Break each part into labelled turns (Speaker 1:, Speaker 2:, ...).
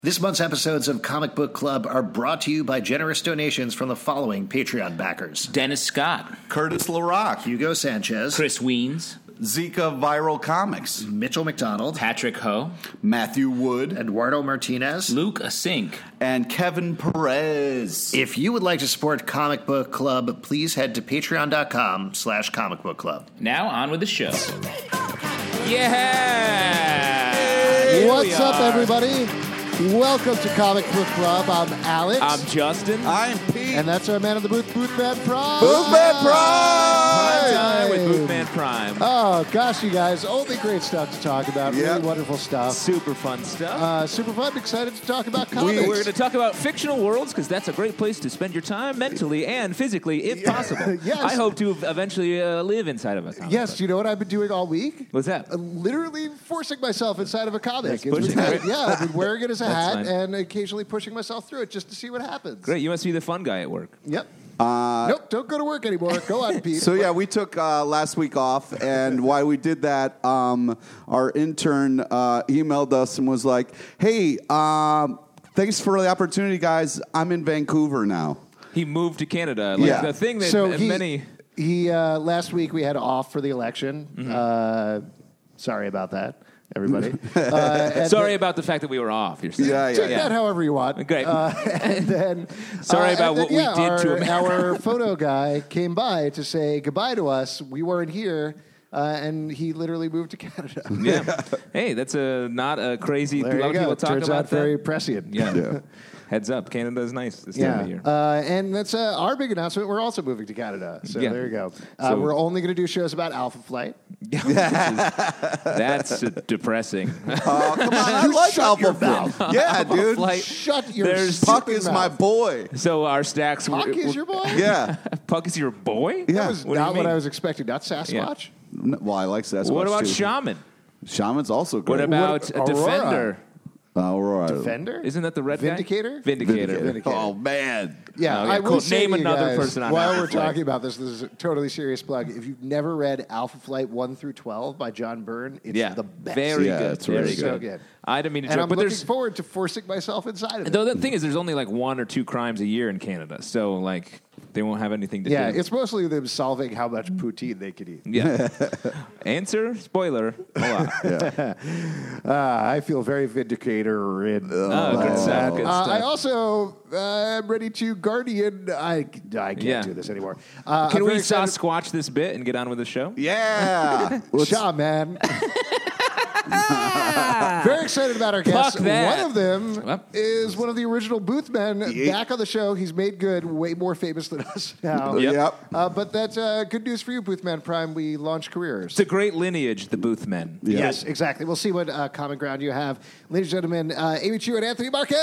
Speaker 1: This month's episodes of Comic Book Club are brought to you by generous donations from the following Patreon backers:
Speaker 2: Dennis Scott,
Speaker 3: Curtis LaRock,
Speaker 1: Hugo Sanchez,
Speaker 2: Chris Weens,
Speaker 3: Zika Viral Comics,
Speaker 1: Mitchell McDonald,
Speaker 2: Patrick Ho,
Speaker 3: Matthew Wood,
Speaker 1: Eduardo Martinez,
Speaker 2: Luke Asink,
Speaker 3: and Kevin Perez.
Speaker 1: If you would like to support Comic Book Club, please head to patreon.com/Comic Book Club.
Speaker 2: Now on with the show. Yeah!
Speaker 4: What's up, everybody? Welcome to Comic Book Club. I'm Alex.
Speaker 2: I'm Justin.
Speaker 3: I'm Pete.
Speaker 4: And that's our man of the booth, Boothman Prime.
Speaker 3: Boothman Prime!
Speaker 2: Prime time with Boothman Prime.
Speaker 4: Oh, gosh, you guys. Only great stuff to talk about.
Speaker 3: Yep.
Speaker 4: Really wonderful stuff.
Speaker 2: Super fun stuff.
Speaker 4: Super fun. Excited to talk about comics.
Speaker 2: We're going to talk about fictional worlds because that's a great place to spend your time mentally and physically, if possible.
Speaker 4: Yes.
Speaker 2: I hope to eventually live inside of a comic
Speaker 4: Yes,
Speaker 2: book.
Speaker 4: you know what I've been doing all week?
Speaker 2: What's that?
Speaker 4: Literally forcing myself inside of a comic.
Speaker 2: That's pushing it.
Speaker 4: Yeah, I've been wearing it as a
Speaker 2: That's
Speaker 4: hat
Speaker 2: fine.
Speaker 4: and occasionally pushing myself through it just to see what happens.
Speaker 2: Great. You must be the fun guy at work.
Speaker 4: Yep. Nope, don't go to work anymore. Go on, Pete.
Speaker 5: So, yeah, we took last week off, and while we did that, our intern emailed us and was like, hey, thanks for the opportunity, guys. I'm in Vancouver now.
Speaker 2: He moved to Canada. Like
Speaker 5: Yeah.
Speaker 2: the thing that
Speaker 4: So
Speaker 2: many...
Speaker 4: He last week we had off for the election.
Speaker 2: Mm-hmm.
Speaker 4: Sorry about that, everybody. And
Speaker 2: Sorry about the fact that we were off, you're saying.
Speaker 4: Take that however you want.
Speaker 2: Great.
Speaker 4: And then
Speaker 2: Sorry about what we did to America.
Speaker 4: Our photo guy came by to say goodbye to us. We weren't here, and he literally moved to Canada.
Speaker 2: Yeah. Hey, that's not a crazy...
Speaker 4: There
Speaker 2: a lot
Speaker 4: you
Speaker 2: of
Speaker 4: go.
Speaker 2: people talk
Speaker 4: Turns
Speaker 2: about
Speaker 4: out
Speaker 2: that.
Speaker 4: very prescient.
Speaker 2: Yeah. Heads up. Canada is nice this time of year.
Speaker 4: And that's our big announcement. We're also moving to Canada. So
Speaker 2: Yeah.
Speaker 4: there you go.
Speaker 2: So-
Speaker 4: We're only going to do shows about Alpha Flight.
Speaker 2: That's depressing.
Speaker 5: Oh, come on. I like
Speaker 4: shut your
Speaker 5: Alpha
Speaker 4: mouth.
Speaker 5: Flight. Yeah, dude.
Speaker 2: Flight.
Speaker 4: Shut your
Speaker 2: There's-
Speaker 5: Puck
Speaker 4: stupid
Speaker 5: is
Speaker 4: mouth.
Speaker 5: my boy.
Speaker 2: So our stacks...
Speaker 4: Puck is your boy?
Speaker 5: Yeah.
Speaker 2: Puck is your boy?
Speaker 5: Yeah.
Speaker 4: That was
Speaker 2: What do you
Speaker 4: not what
Speaker 2: mean?
Speaker 4: I was expecting. Not Sasquatch.
Speaker 5: Well, I like Sasquatch,
Speaker 2: What about
Speaker 5: too.
Speaker 2: Shaman?
Speaker 5: Shaman's also great.
Speaker 2: What about
Speaker 4: Aurora?
Speaker 2: Defender?
Speaker 5: Aurora.
Speaker 4: Defender?
Speaker 2: Isn't that the red
Speaker 4: Vindicator?
Speaker 2: guy? Vindicator.
Speaker 4: Vindicator.
Speaker 5: Oh, man.
Speaker 4: Yeah,
Speaker 2: Oh, yeah,
Speaker 4: I will
Speaker 2: cool.
Speaker 4: say
Speaker 2: Name
Speaker 4: to you
Speaker 2: another
Speaker 4: guys,
Speaker 2: person on
Speaker 4: while
Speaker 2: Alpha
Speaker 4: we're
Speaker 2: Flight.
Speaker 4: talking about this is a totally serious plug. If you've never read Alpha Flight 1 through 12 by John Byrne, it's
Speaker 2: Yeah.
Speaker 4: the best.
Speaker 2: Very
Speaker 5: Yeah,
Speaker 2: good.
Speaker 5: it's
Speaker 2: Very
Speaker 5: really
Speaker 2: good.
Speaker 4: So good.
Speaker 2: I didn't mean to
Speaker 4: And
Speaker 2: joke,
Speaker 4: I'm
Speaker 2: but
Speaker 4: looking
Speaker 2: there's...
Speaker 4: forward to forcing myself inside of it.
Speaker 2: Though the thing is, there's only like 1 or 2 crimes a year in Canada. So, like, they won't have anything to
Speaker 4: Yeah,
Speaker 2: do.
Speaker 4: it's mostly them solving how much poutine they could eat.
Speaker 2: Yeah. Answer, spoiler, a lot.
Speaker 4: I feel very vindicator in
Speaker 2: Oh, good stuff. Good stuff.
Speaker 4: I also am ready to Guardian. I can't
Speaker 2: Yeah.
Speaker 4: do this anymore.
Speaker 2: Can
Speaker 4: I'm
Speaker 2: we
Speaker 4: very excited-
Speaker 2: Sasquatch this bit and get on with the show?
Speaker 5: Yeah.
Speaker 4: Shaw, man. Very excited about our guests.
Speaker 2: Fuck that.
Speaker 4: One of them
Speaker 2: Well.
Speaker 4: is one of the original Boothmen back on the show. He's made good, way more famous than us now.
Speaker 2: Yep.
Speaker 4: But that's good news for you, Boothman Prime. We launch careers.
Speaker 2: It's a great lineage, the Boothmen.
Speaker 4: Yes, exactly. We'll see what common ground you have. Ladies and gentlemen, Amy Chu and Anthony Marquez.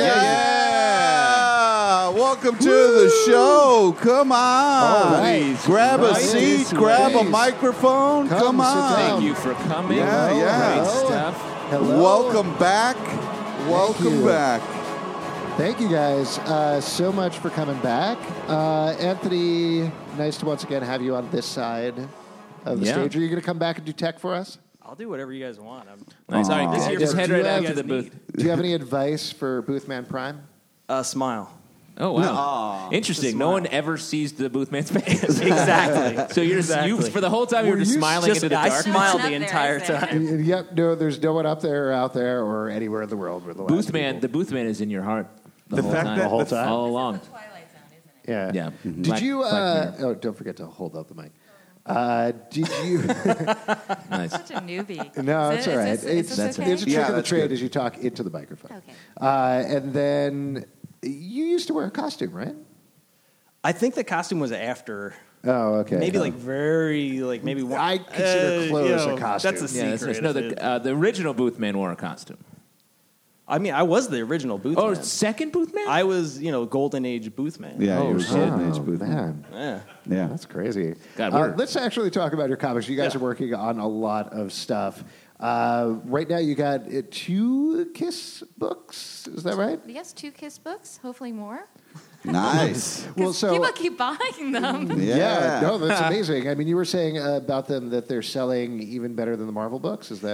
Speaker 5: Yeah. Welcome to the show. Come on.
Speaker 4: All right.
Speaker 5: Grab a
Speaker 4: Right
Speaker 5: seat.
Speaker 4: this
Speaker 5: Grab
Speaker 4: way.
Speaker 5: a microphone.
Speaker 4: Come
Speaker 5: Come
Speaker 4: sit
Speaker 5: on.
Speaker 4: down.
Speaker 2: Thank you for coming.
Speaker 5: Yeah, yeah.
Speaker 2: Great
Speaker 4: Hello.
Speaker 2: stuff.
Speaker 4: Hello.
Speaker 5: Welcome back. Welcome
Speaker 4: you.
Speaker 5: back.
Speaker 4: Thank you guys so much for coming back. Anthony, nice to once again have you on this side of the
Speaker 2: Yeah.
Speaker 4: stage. Are you going to come back and do tech for us?
Speaker 6: I'll do whatever you guys want.
Speaker 2: Nice. All right,
Speaker 6: This year
Speaker 2: just
Speaker 6: for
Speaker 2: head
Speaker 4: do
Speaker 2: right
Speaker 4: you
Speaker 2: out
Speaker 4: have
Speaker 2: to the booth.
Speaker 4: Do you have any advice for Boothman Prime?
Speaker 6: Smile.
Speaker 2: Oh, wow. Interesting. No one ever sees the Boothman's face.
Speaker 6: Exactly.
Speaker 2: So you're
Speaker 6: Exactly.
Speaker 2: for the whole time you were just
Speaker 4: you
Speaker 2: smiling into the
Speaker 6: I
Speaker 2: dark.
Speaker 6: smiled
Speaker 7: Nothing
Speaker 6: the
Speaker 7: up there,
Speaker 6: entire
Speaker 7: is there?
Speaker 6: time.
Speaker 4: Yep, no, there's no one up there or out there or anywhere in the world. We're the last
Speaker 2: Boothman,
Speaker 4: people.
Speaker 2: the Boothman is in your heart the whole
Speaker 3: fact
Speaker 2: time.
Speaker 3: that-
Speaker 4: The whole time?
Speaker 2: All along.
Speaker 7: Twilight Zone, isn't it?
Speaker 4: Yeah.
Speaker 2: Yeah.
Speaker 4: Did
Speaker 2: Black-
Speaker 4: you,
Speaker 2: Black Mirror.
Speaker 4: oh, don't forget to hold up the mic. Did you,
Speaker 2: Nice.
Speaker 7: Such a newbie.
Speaker 4: no,
Speaker 7: Is
Speaker 4: it's
Speaker 7: it-
Speaker 4: all right.
Speaker 7: is this
Speaker 2: That's
Speaker 7: okay?
Speaker 4: It's a trick
Speaker 5: Yeah,
Speaker 4: of the
Speaker 5: that's
Speaker 4: trade
Speaker 5: good.
Speaker 4: as you talk into the microphone.
Speaker 7: Okay.
Speaker 4: And then you used to wear a costume, right?
Speaker 6: I think the costume was after.
Speaker 4: Oh, okay.
Speaker 6: Maybe
Speaker 4: Oh.
Speaker 6: maybe one.
Speaker 4: I consider clothes a costume.
Speaker 6: That's a
Speaker 2: Yeah,
Speaker 6: secret.
Speaker 2: no, the original Boothman wore a costume.
Speaker 6: I mean, I was the original Boothman.
Speaker 2: Oh, second Boothman?
Speaker 6: I was, Golden Age Boothman.
Speaker 5: Yeah,
Speaker 2: Oh,
Speaker 5: you were
Speaker 2: shit.
Speaker 5: Golden Age Booth.
Speaker 4: Man,
Speaker 6: Yeah.
Speaker 5: Yeah.
Speaker 4: that's crazy.
Speaker 2: God, we're-
Speaker 4: let's actually talk about your comics. You guys
Speaker 6: Yeah.
Speaker 4: are working on a lot of stuff. Right now, you got 2 Kiss books. Is that right?
Speaker 7: Yes, 2 Kiss books, hopefully more.
Speaker 5: Nice.
Speaker 4: Well,
Speaker 7: 'Cause
Speaker 4: so
Speaker 7: people keep buying them.
Speaker 4: yeah, no, that's amazing. I mean, you were saying about them that they're selling even better than the Marvel books. Is that?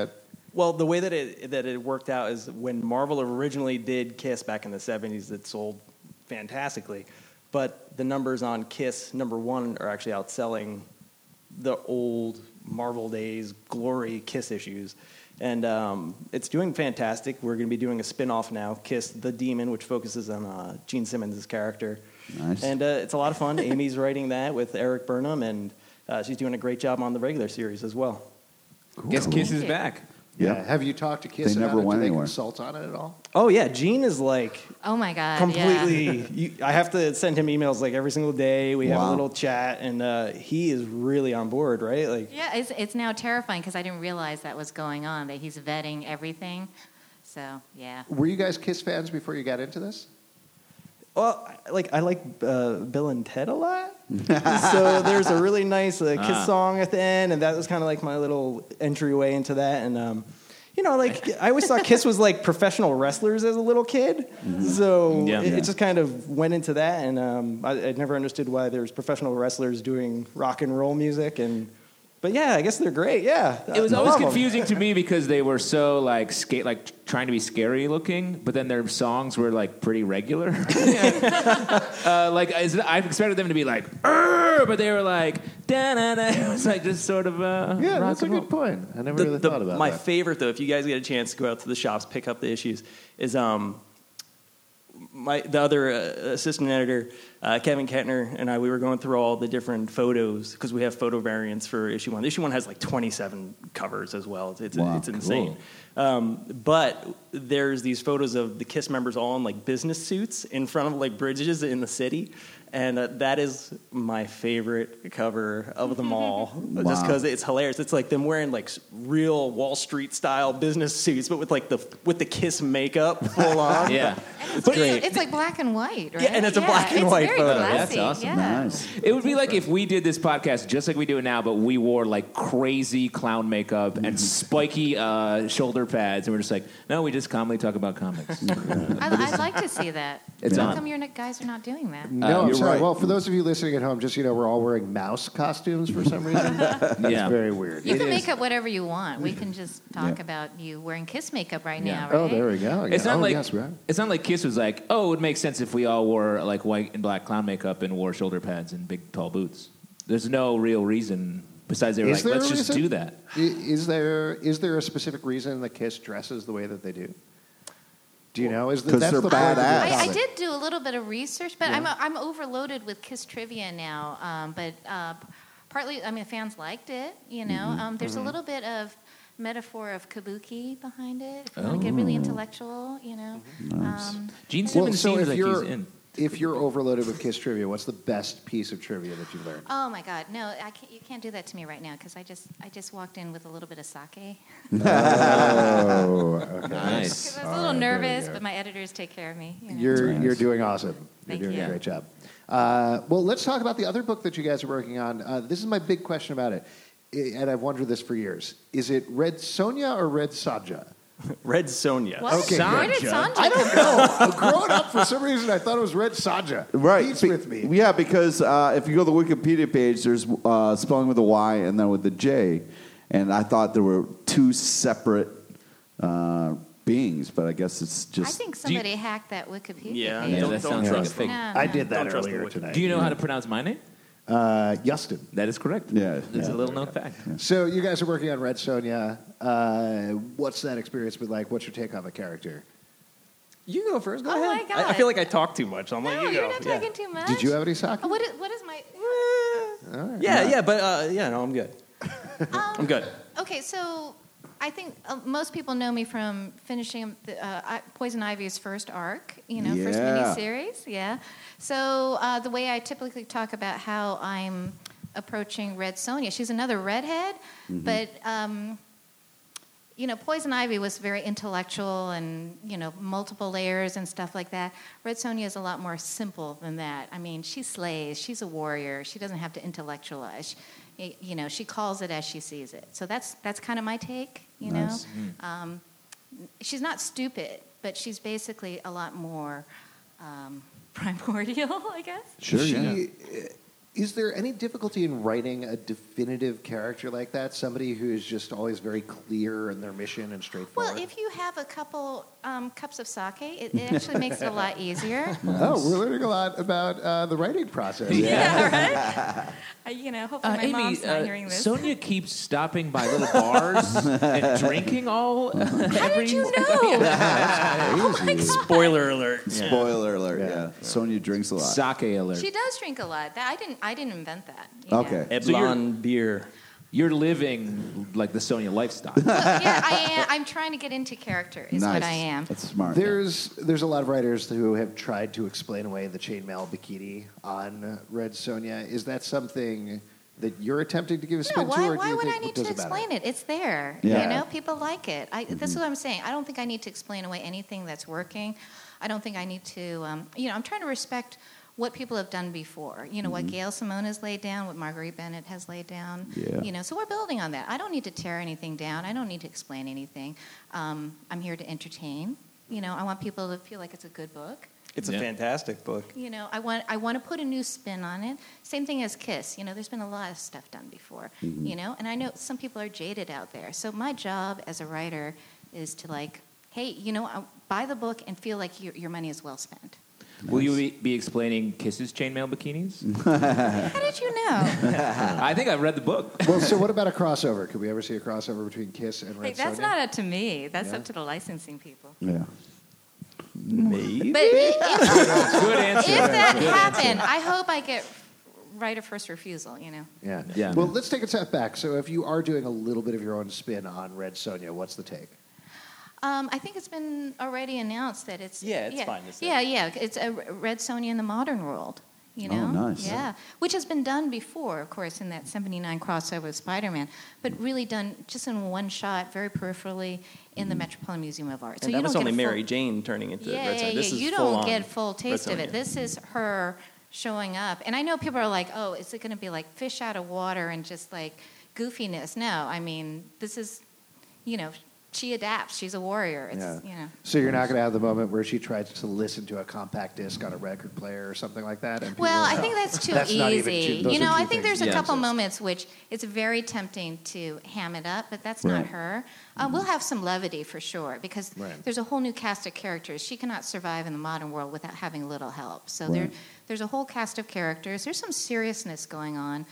Speaker 6: Well, the way that it worked out is when Marvel originally did Kiss back in the 70s, it sold fantastically. But the numbers on Kiss #1 are actually outselling the old Marvel days glory Kiss issues. And it's doing fantastic. We're going to be doing a spin-off now, Kiss the Demon, which focuses on Gene Simmons' character.
Speaker 5: Nice.
Speaker 6: And it's a lot of fun. Amy's writing that with Eric Burnham, and she's doing a great job on the regular series as well.
Speaker 2: Guess Kiss is back.
Speaker 4: Yeah. Have you talked to Kiss
Speaker 5: They
Speaker 4: about
Speaker 5: never
Speaker 4: it?
Speaker 5: went
Speaker 4: Do they
Speaker 5: anywhere.
Speaker 4: consult on it at all?
Speaker 6: Oh, yeah. Gene is like
Speaker 7: Oh my God.
Speaker 6: completely. I have to send him emails like every single day. We have a
Speaker 5: Wow.
Speaker 6: little chat, and he is really on board, right? Like,
Speaker 7: Yeah, it's now terrifying because I didn't realize that was going on, that he's vetting everything. So, yeah.
Speaker 4: Were you guys Kiss fans before you got into this?
Speaker 6: well, I like Bill and Ted a lot. So there's a really nice Kiss song at the end, and that was kind of like my little entryway into that. And I always thought Kiss was like professional wrestlers as a little kid. So
Speaker 2: Yeah.
Speaker 6: it just kind of went into that, and I'd never understood why there's professional wrestlers doing rock and roll music. But yeah, I guess they're great. Yeah,
Speaker 2: It was
Speaker 6: I
Speaker 2: always
Speaker 6: love 'em.
Speaker 2: confusing to me because they were so like trying to be scary looking, but then their songs were like pretty regular. I expected them to be like, "Arr!" but they were like, da da da. It was like just sort of
Speaker 4: Yeah,
Speaker 2: rock
Speaker 4: that's a
Speaker 2: and roll.
Speaker 4: good point. I never really thought about
Speaker 6: my
Speaker 4: that.
Speaker 6: favorite, though, if you guys get a chance to go out to the shops, pick up the issues, is the other assistant editor, Kevin Kettner, and I, we were going through all the different photos because we have photo variants for issue 1. Issue 1 has like 27 covers as well. It's insane. But there's these photos of the Kiss members all in like business suits in front of like bridges in the city. And that is my favorite cover of them all, just because it's hilarious. It's like them wearing like real Wall Street style business suits, but with like with the Kiss makeup full on.
Speaker 2: Yeah.
Speaker 7: It's,
Speaker 6: great.
Speaker 7: it's like black and white, right?
Speaker 6: Yeah, and it's a black and
Speaker 7: it's
Speaker 6: white
Speaker 7: very
Speaker 6: photo.
Speaker 7: Classy.
Speaker 2: That's awesome.
Speaker 7: Yeah.
Speaker 5: Nice.
Speaker 2: It would be like if we did this podcast just like we do it now, but we wore like crazy clown makeup and spiky shoulder pads, and we're just like, no, we just calmly talk about comics.
Speaker 7: I'd like to see that.
Speaker 2: It's
Speaker 7: How
Speaker 2: on.
Speaker 7: come your guys are not doing that?
Speaker 4: No, I'm
Speaker 2: you're
Speaker 4: sorry.
Speaker 2: right.
Speaker 4: Well, for those of you listening at home, just we're all wearing mouse costumes for some reason. That's
Speaker 2: Yeah.
Speaker 4: very weird.
Speaker 7: You
Speaker 4: It
Speaker 7: can
Speaker 4: is-
Speaker 7: make up whatever you want. We can just talk about you wearing Kiss makeup right
Speaker 2: Yeah.
Speaker 7: now, right?
Speaker 4: Oh, there we go.
Speaker 2: It's
Speaker 4: Yeah.
Speaker 2: not
Speaker 4: Oh,
Speaker 2: like
Speaker 4: yes, right.
Speaker 2: it's not like Kiss was like, oh, it would make sense if we all wore like white and black clown makeup and wore shoulder pads and big tall boots. There's no real reason besides they were
Speaker 4: Is
Speaker 2: like,
Speaker 4: there
Speaker 2: let's
Speaker 4: a
Speaker 2: just
Speaker 4: reason?
Speaker 2: do that.
Speaker 4: Is there a specific reason that Kiss dresses the way that they do? Do you know? Is
Speaker 5: 'Cause
Speaker 4: that's
Speaker 5: they're
Speaker 4: the point of the
Speaker 5: badass.
Speaker 7: I
Speaker 4: comic.
Speaker 7: did do a little bit of research, but I'm overloaded with Kiss trivia now. But partly, I mean, fans liked it. There's a little bit of metaphor of kabuki behind it. If you want to get really intellectual,
Speaker 2: Gene
Speaker 4: Well,
Speaker 2: Simmons
Speaker 4: so
Speaker 2: seems
Speaker 4: if
Speaker 2: like
Speaker 4: you're
Speaker 2: he's in.
Speaker 4: if you're overloaded with Kiss trivia, what's the best piece of trivia that you've learned?
Speaker 7: Oh my God, no! You can't do that to me right now because I just walked in with a little bit of sake.
Speaker 4: Oh, okay.
Speaker 2: Nice.
Speaker 7: I was a little nervous, but my editors take care of me.
Speaker 4: You're doing awesome.
Speaker 7: Thank
Speaker 4: You're doing
Speaker 7: you.
Speaker 4: a great job. Well, let's talk about the other book that you guys are working on. This is my big question about it, and I've wondered this for years. Is it Red Sonja or Red Saja?
Speaker 6: Red Sonja.
Speaker 7: What?
Speaker 4: Okay,
Speaker 7: Where did
Speaker 2: good.
Speaker 7: Sanjay
Speaker 4: I don't know. Growing up, for some reason, I thought it was Red Saja.
Speaker 5: Right.
Speaker 4: Beats with me.
Speaker 5: Yeah, because if you go to the Wikipedia page, there's spelling with a Y and then with the J. And I thought there were two separate beings, but I guess it's
Speaker 7: I
Speaker 5: just.
Speaker 7: think somebody hacked that Wikipedia
Speaker 6: Yeah,
Speaker 7: page.
Speaker 2: Yeah,
Speaker 6: don't
Speaker 2: that sounds
Speaker 6: trust
Speaker 2: like a
Speaker 6: them.
Speaker 2: fake.
Speaker 7: No,
Speaker 4: I
Speaker 7: no.
Speaker 4: did that
Speaker 6: Don't trust
Speaker 4: earlier
Speaker 6: the Wiki.
Speaker 4: tonight.
Speaker 2: Do you know how to pronounce my name?
Speaker 4: Justin.
Speaker 2: That is correct.
Speaker 5: Yeah.
Speaker 2: It's
Speaker 5: Yeah.
Speaker 2: a little known fact.
Speaker 4: So you guys are working on Red Sonja. What's that experience been like? What's your take on the character?
Speaker 6: You go first. Go
Speaker 7: Oh
Speaker 6: ahead.
Speaker 7: my God.
Speaker 6: I feel like I talk too much. I'm like,
Speaker 7: No,
Speaker 6: you
Speaker 7: you're
Speaker 6: go.
Speaker 7: not
Speaker 6: Yeah.
Speaker 7: talking too much.
Speaker 4: Did you have any sake?
Speaker 7: Oh, what is my?
Speaker 6: Yeah, but no, I'm good. I'm good.
Speaker 7: Okay, so I think most people know me from finishing Poison Ivy's first arc, first
Speaker 5: Yeah.
Speaker 7: miniseries. Yeah. So the way I typically talk about how I'm approaching Red Sonja, she's another redhead, but Poison Ivy was very intellectual and multiple layers and stuff like that. Red Sonja is a lot more simple than that. I mean, she slays. She's a warrior. She doesn't have to intellectualize. She calls it as she sees it. So that's kind of my take.
Speaker 5: Nice.
Speaker 7: She's not stupid, but she's basically a lot more primordial, I guess.
Speaker 5: Sure, yeah.
Speaker 4: Is there any difficulty in writing a definitive character like that? Somebody who is just always very clear in their mission and straightforward?
Speaker 7: Well, if you have a couple cups of sake, it actually makes it a lot easier.
Speaker 4: Oh, we're learning a lot about the writing process.
Speaker 7: Yeah, right? Hopefully my
Speaker 2: Amy,
Speaker 7: mom's not hearing this.
Speaker 2: Sonia keeps stopping by little bars and drinking all.
Speaker 7: How did you know? Oh my God.
Speaker 6: Spoiler alert.
Speaker 5: Spoiler alert, yeah. Sonia drinks a lot.
Speaker 2: Sake alert.
Speaker 7: She does drink a lot. I didn't invent that.
Speaker 5: Okay.
Speaker 6: Eblon beer.
Speaker 2: You're living like the Sonia lifestyle.
Speaker 7: Well, yeah, I am. I'm trying to get into character. Is
Speaker 5: Nice.
Speaker 7: what I am.
Speaker 5: That's smart.
Speaker 4: There's a lot of writers who have tried to explain away the chainmail bikini on Red Sonja. Is that something that you're attempting to give a spin
Speaker 7: No,
Speaker 4: to, or do
Speaker 7: why
Speaker 4: you
Speaker 7: would
Speaker 4: think
Speaker 7: I need
Speaker 4: what
Speaker 7: to
Speaker 4: does it matter?
Speaker 7: explain it? It's there.
Speaker 5: Yeah.
Speaker 7: People like it. This is what I'm saying. I don't think I need to explain away anything that's working. I don't think I need to. I'm trying to respect what people have done before. What Gail Simone has laid down, what Marguerite Bennett has laid down.
Speaker 5: Yeah.
Speaker 7: So we're building on that. I don't need to tear anything down. I don't need to explain anything. I'm here to entertain. I want people to feel like it's a good book.
Speaker 6: It's a fantastic book.
Speaker 7: I want to put a new spin on it. Same thing as Kiss. There's been a lot of stuff done before. And I know some people are jaded out there. So my job as a writer is to hey, buy the book and feel like your money is well spent.
Speaker 2: Will you be explaining Kiss's chainmail bikinis?
Speaker 7: How did you know?
Speaker 2: I think I've read the book.
Speaker 4: Well, so what about a crossover? Could we ever see a crossover between Kiss and Red
Speaker 7: That's
Speaker 4: Sonja?
Speaker 7: not up to me. That's up to the licensing people.
Speaker 5: Yeah.
Speaker 6: Maybe.
Speaker 7: But if
Speaker 2: Good answer.
Speaker 7: that happened, I hope I get right of first refusal.
Speaker 4: Yeah.
Speaker 2: Yeah.
Speaker 4: Well, let's take a step back. So if you are doing a little bit of your own spin on Red Sonja, what's the take?
Speaker 7: I think it's been already announced that it's
Speaker 6: it's fine to say.
Speaker 7: Yeah. It's a Red Sonja in the modern world.
Speaker 5: Oh, nice.
Speaker 7: Yeah, which has been done before, of course, in that '79 crossover with Spider-Man, but really done just in one shot, very peripherally, in the Metropolitan Museum of Art.
Speaker 6: And that was only Mary Jane turning into Red Sonja. This is
Speaker 7: you
Speaker 6: full
Speaker 7: don't
Speaker 6: on
Speaker 7: get full taste
Speaker 6: Red
Speaker 7: of it.
Speaker 6: Sonja.
Speaker 7: This is her showing up, and I know people are like, "Oh, is it going to be like fish out of water and just like goofiness?" No, I mean, this is, she adapts. She's a warrior. It's,
Speaker 4: So you're not going to have the moment where she tries to listen to a compact disc on a record player or something like that? And people
Speaker 7: Well,
Speaker 4: are
Speaker 7: I
Speaker 4: like,
Speaker 7: think that's too
Speaker 4: That's not even
Speaker 7: easy.
Speaker 4: two- those are
Speaker 7: I
Speaker 4: two
Speaker 7: think
Speaker 4: things
Speaker 7: there's a
Speaker 4: that
Speaker 7: couple
Speaker 4: exist.
Speaker 7: moments which it's very tempting to ham it up, but that's not her. We'll have some levity for sure because there's a whole new cast of characters. She cannot survive in the modern world without having little help. So there's a whole cast of characters. There's some seriousness going on.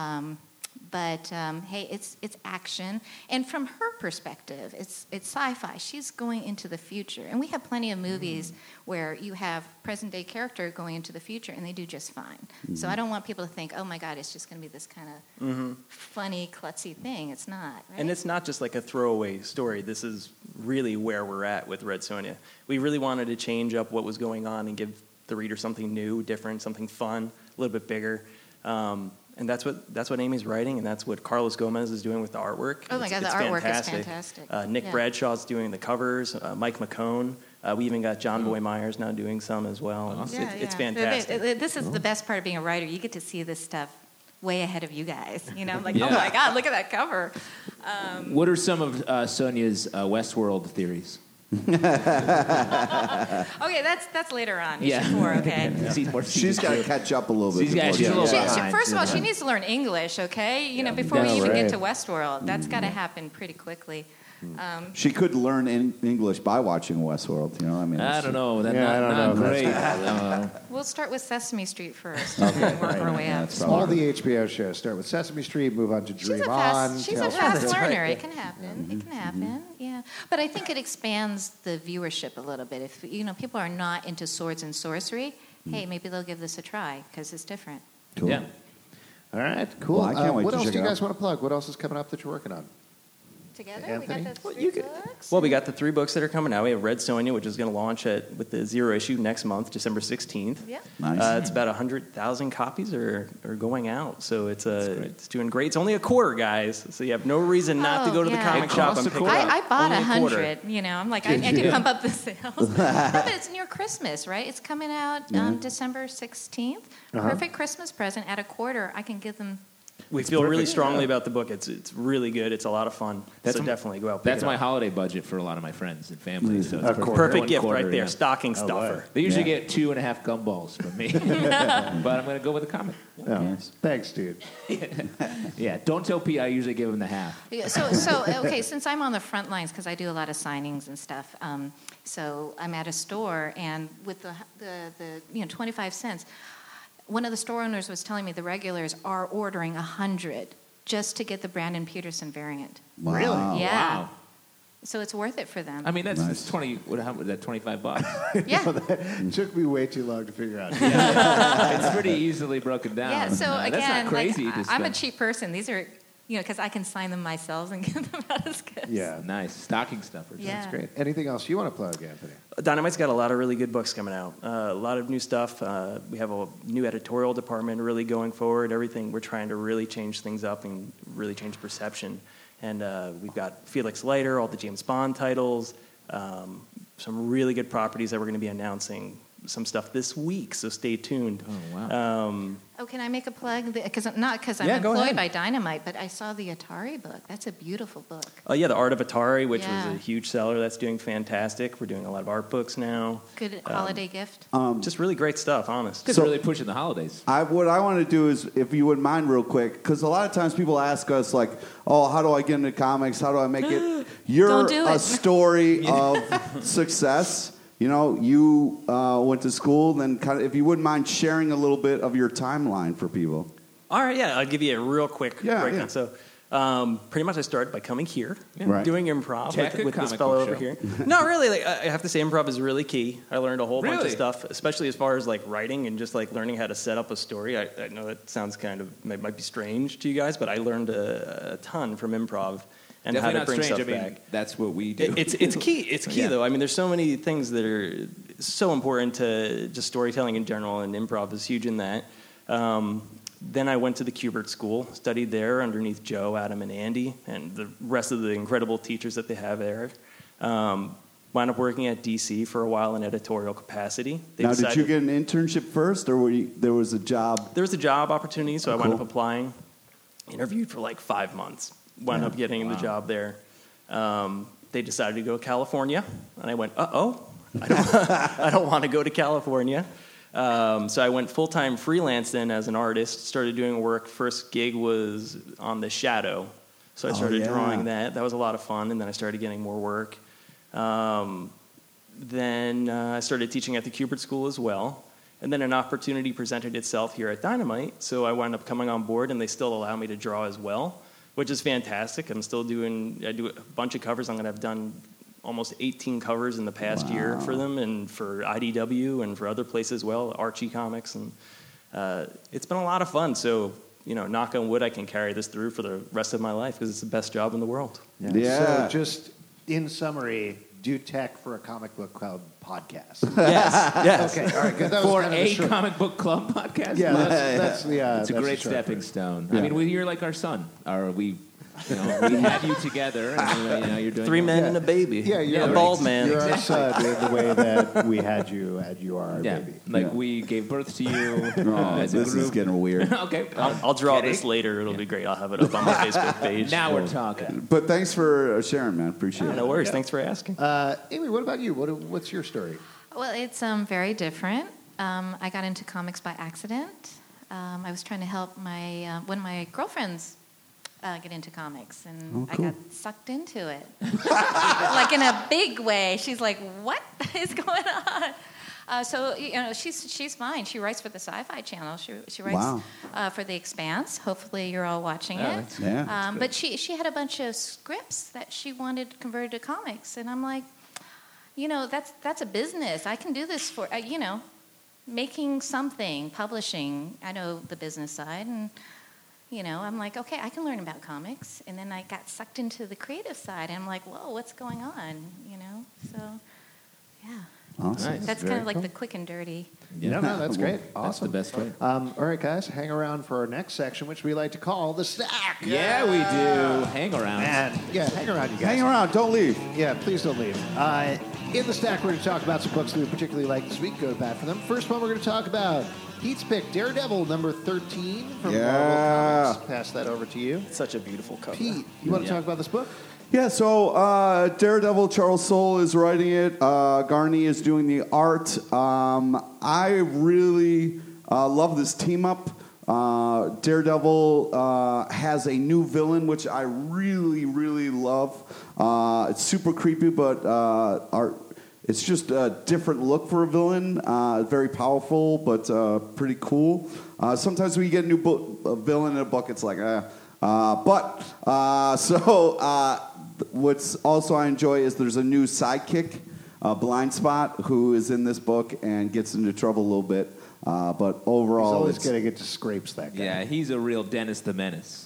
Speaker 7: But hey, it's action, and from her perspective, it's sci-fi. She's going into the future, and we have plenty of movies where you have present-day character going into the future, and they do just fine. So I don't want people to think, oh my God, it's just going to be this kind of funny, klutzy thing. It's not. Right?
Speaker 6: And it's not just like a throwaway story. This is really where we're at with Red Sonja. We really wanted to change up what was going on and give the reader something new, different, something fun, a little bit bigger. And that's what Amy's writing, and that's what Carlos Gomez is doing with the artwork.
Speaker 7: Oh my God, the artwork is fantastic.
Speaker 6: Nick Bradshaw's doing the covers. Mike McCone. We even got John Boy Myers now doing some as well. It's fantastic.
Speaker 7: This is the best part of being a writer. You get to see this stuff way ahead of you guys. I'm like, oh my God, look at that cover.
Speaker 2: What are some of Sonia's Westworld theories?
Speaker 7: Okay, that's later on. Issue 4, okay.
Speaker 5: She's got to catch up a little bit.
Speaker 2: She's a
Speaker 5: before
Speaker 2: little
Speaker 5: she-
Speaker 2: behind.
Speaker 7: First of all, she needs to learn English, okay? Before we even get to Westworld. That's got to happen pretty quickly.
Speaker 5: She could learn English by watching Westworld.
Speaker 2: I don't know. That's
Speaker 4: I don't
Speaker 2: not
Speaker 4: know.
Speaker 2: great.
Speaker 7: We'll start with Sesame Street first and then work our way up.
Speaker 4: All the HBO shows start with Sesame Street, move on to Dream On.
Speaker 7: She's a fast learner. It can happen. It can happen. Yeah, but I think it expands the viewership a little bit. If people are not into swords and sorcery, hey, maybe they'll give this a try because it's different.
Speaker 5: Cool.
Speaker 2: Yeah.
Speaker 4: All right, cool.
Speaker 5: Well, I can't wait
Speaker 4: what
Speaker 5: to
Speaker 4: else
Speaker 5: check
Speaker 4: do you
Speaker 5: it
Speaker 4: guys
Speaker 5: out.
Speaker 4: want to plug? What else is coming up that you're working on?
Speaker 7: Together,
Speaker 4: Anthony?
Speaker 7: we got the three books.
Speaker 6: Well, we got the 3 books that are coming out. We have Red Sonja, which is going to launch with the 0 issue next month, December 16th.
Speaker 7: Yep.
Speaker 5: Nice.
Speaker 6: It's about 100,000 copies are going out, so it's doing great. It's only a quarter, guys, so you have no reason not to go to the comic shop and pick it up.
Speaker 7: I bought
Speaker 6: Only a quarter.
Speaker 7: 100. I'm like, I need to pump up the sales. No, but it's near Christmas, right? It's coming out December 16th. Perfect Christmas present. At a quarter, I can give them
Speaker 6: We feel really strongly about the book. It's really good. It's a lot of fun. So definitely go out.
Speaker 2: That's my holiday budget for a lot of my friends and family. So it's
Speaker 6: perfect gift right there.
Speaker 2: Yeah.
Speaker 6: Stocking stuffer.
Speaker 2: They usually get 2.5 gumballs from me, but I'm going to go with a comic.
Speaker 4: Oh, thanks, dude.
Speaker 2: Yeah, don't tell Pete I usually give him the half.
Speaker 7: Yeah, so okay, since I'm on the front lines because I do a lot of signings and stuff, so I'm at a store and with the 25 cents, one of the store owners was telling me the regulars are ordering 100 just to get the Brandon Peterson variant.
Speaker 5: Wow.
Speaker 4: Really?
Speaker 7: Yeah.
Speaker 2: Wow.
Speaker 7: So it's worth it for them.
Speaker 2: I mean, that's
Speaker 5: Nice.
Speaker 2: 20. How was that? $25.
Speaker 7: Yeah.
Speaker 4: It took me way too long to figure out.
Speaker 2: It's pretty easily broken down.
Speaker 7: Yeah, so
Speaker 2: that's
Speaker 7: again,
Speaker 2: not crazy.
Speaker 7: like,
Speaker 2: to
Speaker 7: I'm a
Speaker 2: spend.
Speaker 7: cheap person. These are, because I can sign them myself and give them out as gifts.
Speaker 4: Yeah,
Speaker 2: Nice stocking stuffers.
Speaker 7: Yeah.
Speaker 4: that's great. Anything else you want to plug, Anthony?
Speaker 6: Dynamite's got a lot of really good books coming out. A lot of new stuff. We have a new editorial department really going forward. Everything, we're trying to really change things up and really change perception. And we've got Felix Leiter, all the James Bond titles, some really good properties that we're going to be announcing some stuff this week, so stay tuned.
Speaker 2: Oh, wow.
Speaker 7: Can I make a plug? Because I'm
Speaker 6: Yeah, go
Speaker 7: employed
Speaker 6: ahead.
Speaker 7: by Dynamite, but I saw the Atari book. That's a beautiful book.
Speaker 6: Yeah, The Art of Atari, which
Speaker 7: Yeah.
Speaker 6: was a huge seller. That's doing fantastic. We're doing a lot of art books now.
Speaker 7: Good holiday gift.
Speaker 6: Just really great stuff, honest.
Speaker 2: It's really pushing the holidays.
Speaker 5: What I want to do is, if you wouldn't mind real quick, because a lot of times people ask us, like, oh, how do I get into comics? How do I make it? You're
Speaker 7: Don't do
Speaker 5: a
Speaker 7: it.
Speaker 5: story of success. You know, you went to school, then kind of, if you wouldn't mind sharing a little bit of your timeline for people.
Speaker 6: All right, yeah, I'll give you a real quick breakdown.
Speaker 5: Yeah.
Speaker 6: So, pretty much I started by coming here,
Speaker 5: Right.
Speaker 6: doing improv
Speaker 2: Check a
Speaker 6: with this
Speaker 2: comic
Speaker 6: fellow
Speaker 2: book
Speaker 6: over
Speaker 2: show.
Speaker 6: here. No, really, like, I have to say improv is really key. I learned a whole bunch of
Speaker 2: Really?
Speaker 6: stuff, especially as far as like writing and just like learning how to set up a story. I know that sounds might be strange to you guys, but I learned a ton from improv and
Speaker 2: Definitely
Speaker 6: how to
Speaker 2: not
Speaker 6: bring
Speaker 2: strange.
Speaker 6: stuff
Speaker 2: I mean,
Speaker 6: back.
Speaker 2: that's what we do.
Speaker 6: It's key. It's key,
Speaker 2: Yeah.
Speaker 6: though. I mean, there's so many things that are so important to just storytelling in general, and improv is huge in that. Then I went to the Kubert School, studied there underneath Joe, Adam, and Andy, and the rest of the incredible teachers that they have there. Wound up working at DC for a while in editorial capacity.
Speaker 5: Did you get an internship first, or there was a job?
Speaker 6: There was a job opportunity, so I wound up
Speaker 5: Cool.
Speaker 6: applying. Interviewed for like 5 months. Wound up getting the job there. They decided to go to California, and I went, I don't want to go to California. So I went full-time freelance then as an artist, started doing work. First gig was on The Shadow. So I started drawing that. That was a lot of fun, and then I started getting more work. Then I started teaching at the Kubert School as well. And then an opportunity presented itself here at Dynamite, so I wound up coming on board, and they still allow me to draw as well, which is fantastic. I do a bunch of covers. I've done almost 18 covers in the past year for them, and for IDW and for other places as well, Archie Comics, and it's been a lot of fun. So, knock on wood, I can carry this through for the rest of my life because it's the best job in the world.
Speaker 5: Yeah.
Speaker 4: So just in summary, do tech for a comic book club podcast.
Speaker 6: Yes.
Speaker 4: Okay, all right, good. That was
Speaker 2: For
Speaker 4: kind of
Speaker 2: a
Speaker 4: short-
Speaker 2: comic book club podcast?
Speaker 4: Yeah, that's
Speaker 2: It's a
Speaker 4: that's
Speaker 2: great
Speaker 4: short
Speaker 2: stepping
Speaker 4: version.
Speaker 2: stone. I mean, you're like our son. We had you together, and you're doing
Speaker 6: 3 men and a baby.
Speaker 4: Yeah, you're
Speaker 6: a bald man.
Speaker 4: You're our son in the way that we had you are our
Speaker 2: Yeah,
Speaker 4: baby.
Speaker 2: like we gave birth to you as a
Speaker 5: This is
Speaker 2: group.
Speaker 5: getting weird.
Speaker 2: Okay,
Speaker 6: I'll draw
Speaker 2: kidding.
Speaker 6: this later. It'll be great. I'll have it up on my Facebook page.
Speaker 2: Now we're talking.
Speaker 5: But thanks for sharing, man. Appreciate it.
Speaker 6: No worries. Thanks for asking.
Speaker 4: Amy, what about you? What's your story?
Speaker 7: Well, it's very different. I got into comics by accident. I was trying to help one of my girlfriends get into comics, and I got sucked into it, like in a big way. She's like, "What is going on?" So she's fine. She writes for the Sci-Fi Channel. She writes for The Expanse. Hopefully, you're all watching it.
Speaker 5: Yeah.
Speaker 7: But she had a bunch of scripts that she wanted converted to comics, and I'm like, that's a business. I can do this for making something, publishing. I know the business side, and I'm like, okay, I can learn about comics. And then I got sucked into the creative side, and I'm like, whoa, what's going on? So yeah.
Speaker 5: Awesome.
Speaker 2: Nice.
Speaker 7: That's kind of like the quick and dirty.
Speaker 4: No, that's great.
Speaker 2: That's the
Speaker 4: Awesome.
Speaker 2: best way.
Speaker 4: All right, guys, hang around for our next section, which we like to call the stack.
Speaker 2: Yeah, we do. Hang around.
Speaker 4: Man, yeah, hang around, you guys.
Speaker 5: Hang around. Don't leave.
Speaker 4: Yeah, please don't leave. In the stack, we're going to talk about some books that we particularly like this week. Go bad for them. First one, we're going to talk about Pete's pick, Daredevil, number 13 from Marvel Comics. Pass that over to you.
Speaker 6: It's such a beautiful cover.
Speaker 4: Pete, you want to talk about this book?
Speaker 5: Yeah, so Daredevil, Charles Soule is writing it. Garney is doing the art. I really love this team up. Daredevil has a new villain, which I really, really love. It's super creepy, but it's just a different look for a villain. Very powerful, but pretty cool. Sometimes when you get a villain in a book, it's like, what's also I enjoy is there's a new sidekick, Blind Spot, who is in this book and gets into trouble a little bit. But overall,
Speaker 4: he's always going to get to scrapes, that guy.
Speaker 2: Yeah, he's a real Dennis the Menace.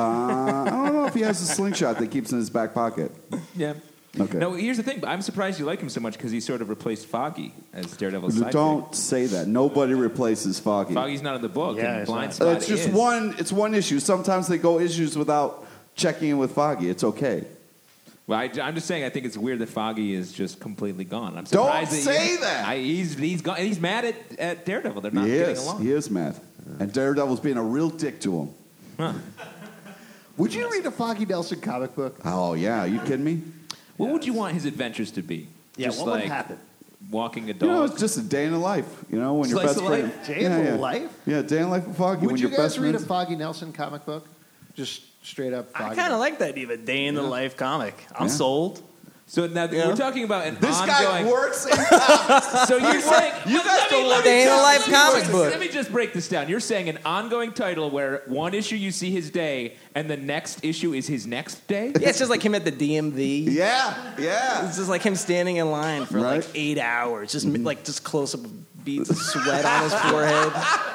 Speaker 5: I don't know if he has a slingshot that keeps in his back pocket.
Speaker 2: Yeah.
Speaker 5: Okay.
Speaker 2: No, here's the thing. I'm surprised you like him so much because he sort of replaced Foggy as Daredevil's sidekick.
Speaker 5: Don't say that. Nobody replaces Foggy.
Speaker 2: Foggy's not in the book.
Speaker 4: Yeah,
Speaker 2: and Blind Spot
Speaker 5: It's just
Speaker 2: is.
Speaker 5: one. It's one issue. Sometimes they go issues without checking in with Foggy. It's okay.
Speaker 2: Well, I'm just saying. I think it's weird that Foggy is just completely gone. I'm
Speaker 5: Don't
Speaker 2: surprised
Speaker 5: say that.
Speaker 2: He's gone. He's mad at Daredevil. They're not
Speaker 5: He
Speaker 2: getting
Speaker 5: is.
Speaker 2: along.
Speaker 5: He is mad. And Daredevil's being a real dick to him.
Speaker 2: Huh.
Speaker 4: Would you read a Foggy Nelson comic book?
Speaker 5: Oh yeah, are you kidding me?
Speaker 2: What would you want his adventures to be?
Speaker 4: Yeah,
Speaker 2: just
Speaker 4: what would
Speaker 2: like
Speaker 4: happen?
Speaker 2: walking a
Speaker 5: You know,
Speaker 2: dog.
Speaker 5: it's just a day in the life. You know, when your
Speaker 2: Slice
Speaker 5: best
Speaker 2: of
Speaker 5: friend.
Speaker 2: life?
Speaker 4: Day in the life?
Speaker 5: Yeah, day in the life of Foggy.
Speaker 4: Would
Speaker 5: when
Speaker 4: you
Speaker 5: your
Speaker 4: guys
Speaker 5: best
Speaker 4: read a
Speaker 5: friend's-
Speaker 4: Foggy Nelson comic book? Just straight up Foggy
Speaker 6: I kind of like that even day in the life comic. I'm
Speaker 5: Yeah.
Speaker 6: sold.
Speaker 2: So now
Speaker 6: Yeah.
Speaker 2: we're talking about an
Speaker 5: This
Speaker 2: ongoing.
Speaker 5: guy works in comics.
Speaker 2: So you're saying
Speaker 5: you guys don't
Speaker 2: let
Speaker 5: work
Speaker 2: me
Speaker 5: in
Speaker 2: just-
Speaker 6: life
Speaker 2: let me
Speaker 6: comic
Speaker 2: just-
Speaker 6: book.
Speaker 2: Let me just break this down. You're saying an ongoing title where one issue you see his day and the next issue is his next day.
Speaker 6: Yeah, it's just like him at the DMV.
Speaker 5: Yeah, yeah.
Speaker 6: It's just like him standing in line for
Speaker 5: Right.
Speaker 6: like 8 hours, just like just close up beads of sweat on his forehead.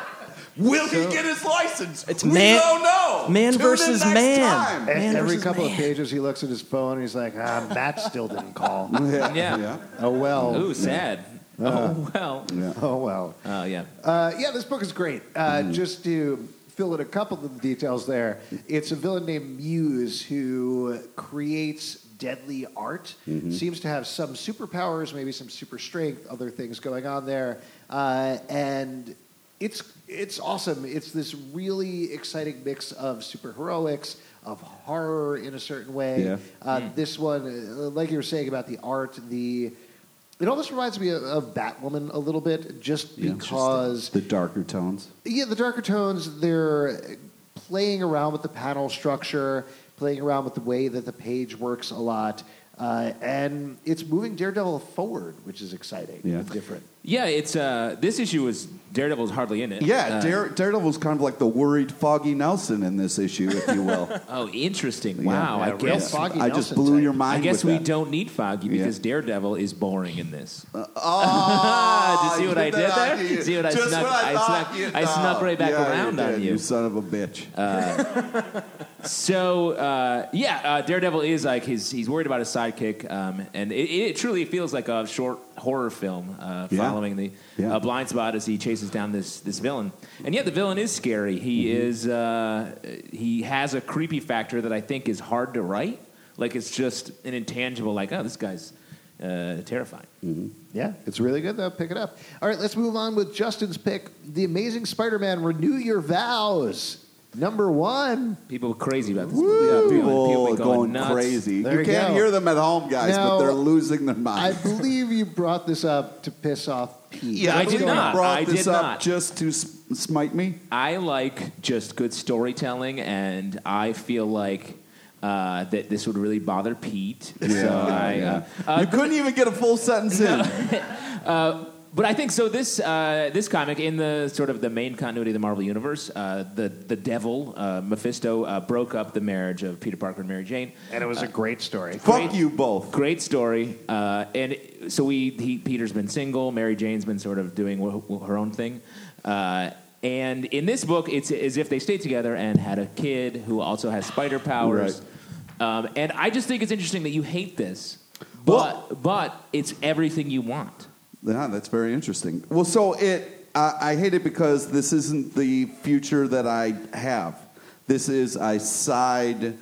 Speaker 5: Will he get his license?
Speaker 6: It's
Speaker 5: we
Speaker 6: man-
Speaker 5: don't know.
Speaker 6: man
Speaker 5: Tune in
Speaker 6: versus
Speaker 5: next
Speaker 6: man.
Speaker 5: time.
Speaker 4: And
Speaker 6: Man
Speaker 4: every
Speaker 6: versus
Speaker 4: couple
Speaker 6: man.
Speaker 4: of pages, he looks at his phone and he's like, Matt still didn't call.
Speaker 2: Yeah.
Speaker 4: Oh, well.
Speaker 2: Ooh, sad. Oh well.
Speaker 4: Oh, well.
Speaker 2: Yeah.
Speaker 4: Yeah, this book is great. Just to fill in a couple of the details there, it's a villain named Muse who creates deadly art, seems to have some superpowers, maybe some super strength, other things going on there. And it's awesome. It's this really exciting mix of superheroics, of horror in a certain way.
Speaker 5: Yeah.
Speaker 4: This one, like you were saying about the art, it almost reminds me of Batwoman a little bit, just because
Speaker 5: the darker tones.
Speaker 4: the darker tones, they're playing around with the panel structure, playing around with the way that the page works a lot. And it's moving Daredevil forward, which is exciting and different.
Speaker 2: Yeah, it's this issue was Daredevil's hardly in it.
Speaker 5: Yeah, Daredevil's kind of like the worried Foggy Nelson in this issue, if you will.
Speaker 2: Oh, interesting.
Speaker 5: Yeah.
Speaker 2: Wow. I
Speaker 4: real
Speaker 2: guess
Speaker 4: Foggy
Speaker 5: I just
Speaker 4: Nelson
Speaker 5: blew
Speaker 4: type.
Speaker 5: your mind.
Speaker 2: I guess
Speaker 5: with
Speaker 2: we
Speaker 5: that.
Speaker 2: don't need Foggy because
Speaker 5: Yeah.
Speaker 2: Daredevil is boring in this.
Speaker 5: Oh,
Speaker 2: Did you see what I did there? See what I
Speaker 5: Just
Speaker 2: snuck?
Speaker 5: what I thought
Speaker 2: snuck.
Speaker 5: you'd
Speaker 2: I snuck
Speaker 5: know.
Speaker 2: right back
Speaker 5: Yeah,
Speaker 2: around
Speaker 5: you
Speaker 2: on
Speaker 5: did,
Speaker 2: you.
Speaker 5: You son of a bitch.
Speaker 2: So Daredevil is like he's worried about his sidekick, and it truly feels like a short horror film following the Blind Spot as he chases down this villain. And yet the villain is scary. He is he has a creepy factor that I think is hard to write. Like it's just an intangible. Like this guy's terrifying.
Speaker 4: Yeah, it's really good, though. Pick it up. All right, let's move on with Justin's pick, The Amazing Spider-Man, Renew Your Vows, number 1.
Speaker 2: People are crazy about this.
Speaker 5: Yeah, people
Speaker 2: are
Speaker 5: are going
Speaker 2: nuts.
Speaker 5: crazy.
Speaker 4: There
Speaker 5: You
Speaker 4: you
Speaker 5: can't
Speaker 4: go.
Speaker 5: hear them at home, guys,
Speaker 4: Now,
Speaker 5: but they're losing their
Speaker 4: I
Speaker 5: minds.
Speaker 4: believe you brought this up to piss off Pete.
Speaker 5: Yeah,
Speaker 2: I did
Speaker 5: you
Speaker 2: not.
Speaker 5: brought
Speaker 2: I
Speaker 5: this
Speaker 2: did
Speaker 5: up
Speaker 2: not.
Speaker 5: just to smite me.
Speaker 2: I like just good storytelling, and I feel like that this would really bother Pete. So
Speaker 5: you couldn't even get a full sentence in.
Speaker 2: But I think so. This comic in the sort of the main continuity of the Marvel universe, the devil Mephisto broke up the marriage of Peter Parker and Mary Jane.
Speaker 4: And it was a great story.
Speaker 5: Fuck you both.
Speaker 2: Great story. And so Peter's been single. Mary Jane's been sort of doing her own thing. And in this book, it's as if they stayed together and had a kid who also has spider powers.
Speaker 5: Right.
Speaker 2: And I just think it's interesting that you hate this, but it's everything you want.
Speaker 5: Yeah, that's very interesting. Well, so I hate it because this isn't the future that I have. This is a side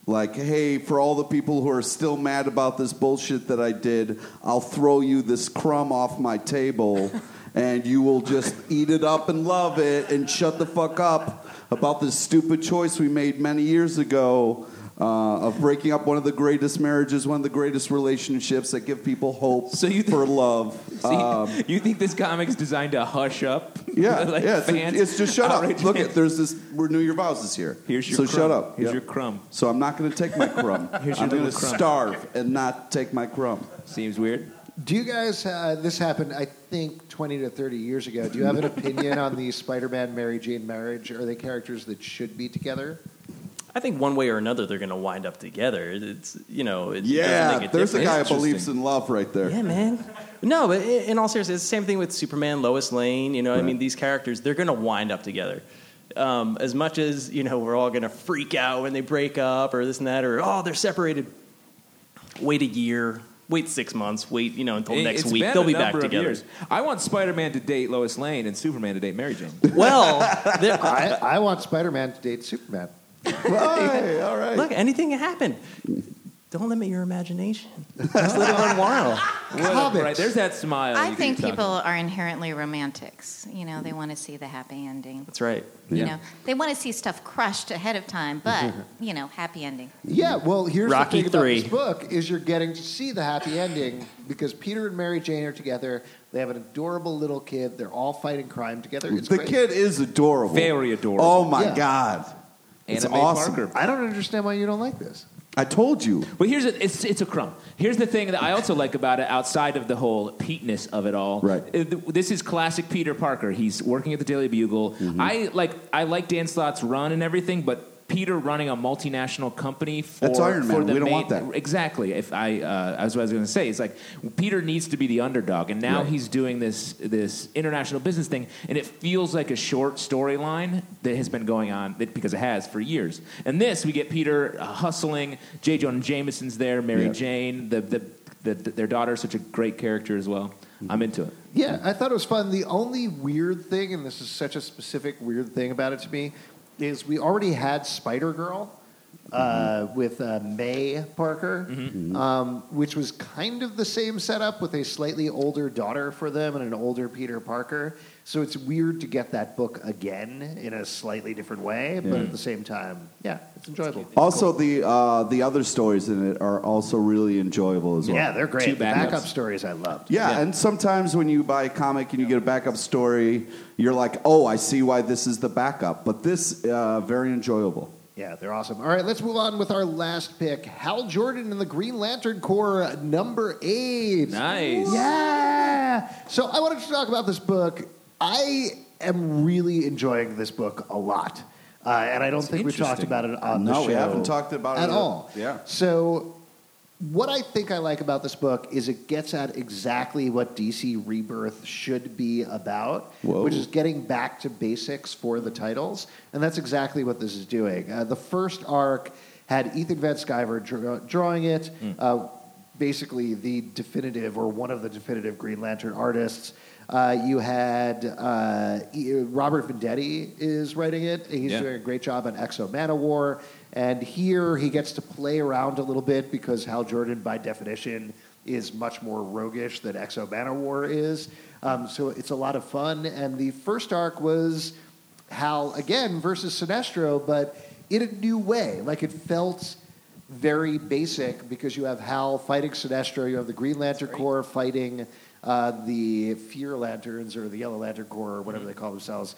Speaker 5: like, hey, for all the people who are still mad about this bullshit that I did, I'll throw you this crumb off my table, and you will just eat it up and love it and shut the fuck up about this stupid choice we made many years ago of breaking up one of the greatest marriages, one of the greatest relationships that give people hope for love.
Speaker 2: You think this comic's designed to hush up?
Speaker 5: Yeah,
Speaker 2: like
Speaker 5: fans? It's just shut up. Look, there's this renew your vows this year.
Speaker 2: Here's your
Speaker 5: so
Speaker 2: crumb.
Speaker 5: Shut up.
Speaker 2: Here's your crumb.
Speaker 5: So I'm not going to take my crumb. I'm going to
Speaker 2: crumb.
Speaker 5: starve and not take my crumb.
Speaker 2: Seems weird.
Speaker 4: Do you guys, this happened, I think, 20 to 30 years ago. Do you have an opinion on the Spider-Man Mary Jane marriage? Are they characters that should be together?
Speaker 6: I think one way or another they're going to wind up together. It's it doesn't make a
Speaker 5: there's a
Speaker 6: difference.
Speaker 5: guy who believes in love right there.
Speaker 6: Yeah, man. No, but in all seriousness, it's the same thing with Superman, Lois Lane. I mean, these characters, they're going to wind up together. As much as, we're all going to freak out when they break up or this and that, or, they're separated. Wait a year. Wait 6 months. Wait, until next week. They'll be back together.
Speaker 2: Years. I want Spider-Man to date Lois Lane and Superman to date Mary Jane.
Speaker 6: Well,
Speaker 4: I want Spider-Man to date Superman.
Speaker 5: Right, all right.
Speaker 6: Look, anything can happen. Don't limit your imagination. Just let it run wild.
Speaker 2: Right, there's that smile.
Speaker 7: I think people are inherently romantics. They want to see the happy ending.
Speaker 6: That's right.
Speaker 7: They want to see stuff crushed ahead of time, but happy ending.
Speaker 4: Yeah, well, here's
Speaker 6: Rocky
Speaker 4: the thing
Speaker 6: III.
Speaker 4: about this book is you're getting to see the happy ending because Peter and Mary Jane are together. They have an adorable little kid. They're all fighting crime together. It's
Speaker 5: the
Speaker 4: great.
Speaker 5: kid is adorable.
Speaker 2: Very adorable.
Speaker 5: Oh my God. It's
Speaker 2: Anime
Speaker 5: awesome.
Speaker 2: Parker.
Speaker 4: I don't understand why you don't like this.
Speaker 5: I told you.
Speaker 2: But it's a crumb. Here's the thing that I also like about it, outside of the whole Pete-ness of it all.
Speaker 5: Right.
Speaker 2: This is classic Peter Parker. He's working at the Daily Bugle.
Speaker 5: Mm-hmm.
Speaker 2: I like Dan Slott's run and everything, but Peter running a multinational company for
Speaker 5: That's Iron Man.
Speaker 2: for the
Speaker 5: We don't
Speaker 2: main,
Speaker 5: want that.
Speaker 2: Exactly. As what I was going to say, it's like Peter needs to be the underdog, and now he's doing this international business thing, and it feels like a short storyline that has been going on because it has for years. And this, we get Peter hustling. J. Jonah Jameson's there. Mary Jane, their daughter, is such a great character as well. I'm into it.
Speaker 4: Yeah, I thought it was fun. The only weird thing, and this is such a specific weird thing about it to me, is we already had Spider-Girl with May Parker, which was kind of the same setup with a slightly older daughter for them and an older Peter Parker. So it's weird to get that book again in a slightly different way, but at the same time, it's enjoyable.
Speaker 5: Also, the other stories in it are also really enjoyable as well.
Speaker 4: Yeah, they're great.
Speaker 2: Two
Speaker 4: The
Speaker 2: backups.
Speaker 4: backup stories I loved.
Speaker 5: Yeah, and sometimes when you buy a comic and you get a backup story, you're like, oh, I see why this is the backup. But this, very enjoyable.
Speaker 4: Yeah, they're awesome. All right, let's move on with our last pick. Hal Jordan and the Green Lantern Corps, number 8.
Speaker 2: Nice.
Speaker 4: Yeah. So I wanted to talk about this book. I am really enjoying this book a lot. And I don't think we talked about it on the show.
Speaker 5: No, we haven't talked about it
Speaker 4: at all.
Speaker 5: Yeah.
Speaker 4: So what I think I like about this book is it gets at exactly what DC Rebirth should be about, which is getting back to basics for the titles. And that's exactly what this is doing. The first arc had Ethan Van Sciver drawing it, basically the definitive or one of the definitive Green Lantern artists. You had Robert Venditti is writing it. He's doing a great job on Exo Manowar. And here he gets to play around a little bit because Hal Jordan, by definition, is much more roguish than Exo Manowar is. So it's a lot of fun. And the first arc was Hal, again, versus Sinestro, but in a new way. Like, it felt very basic because you have Hal fighting Sinestro, you have the Green Lantern Corps fighting the Fear Lanterns or the Yellow Lantern Corps or whatever they call themselves.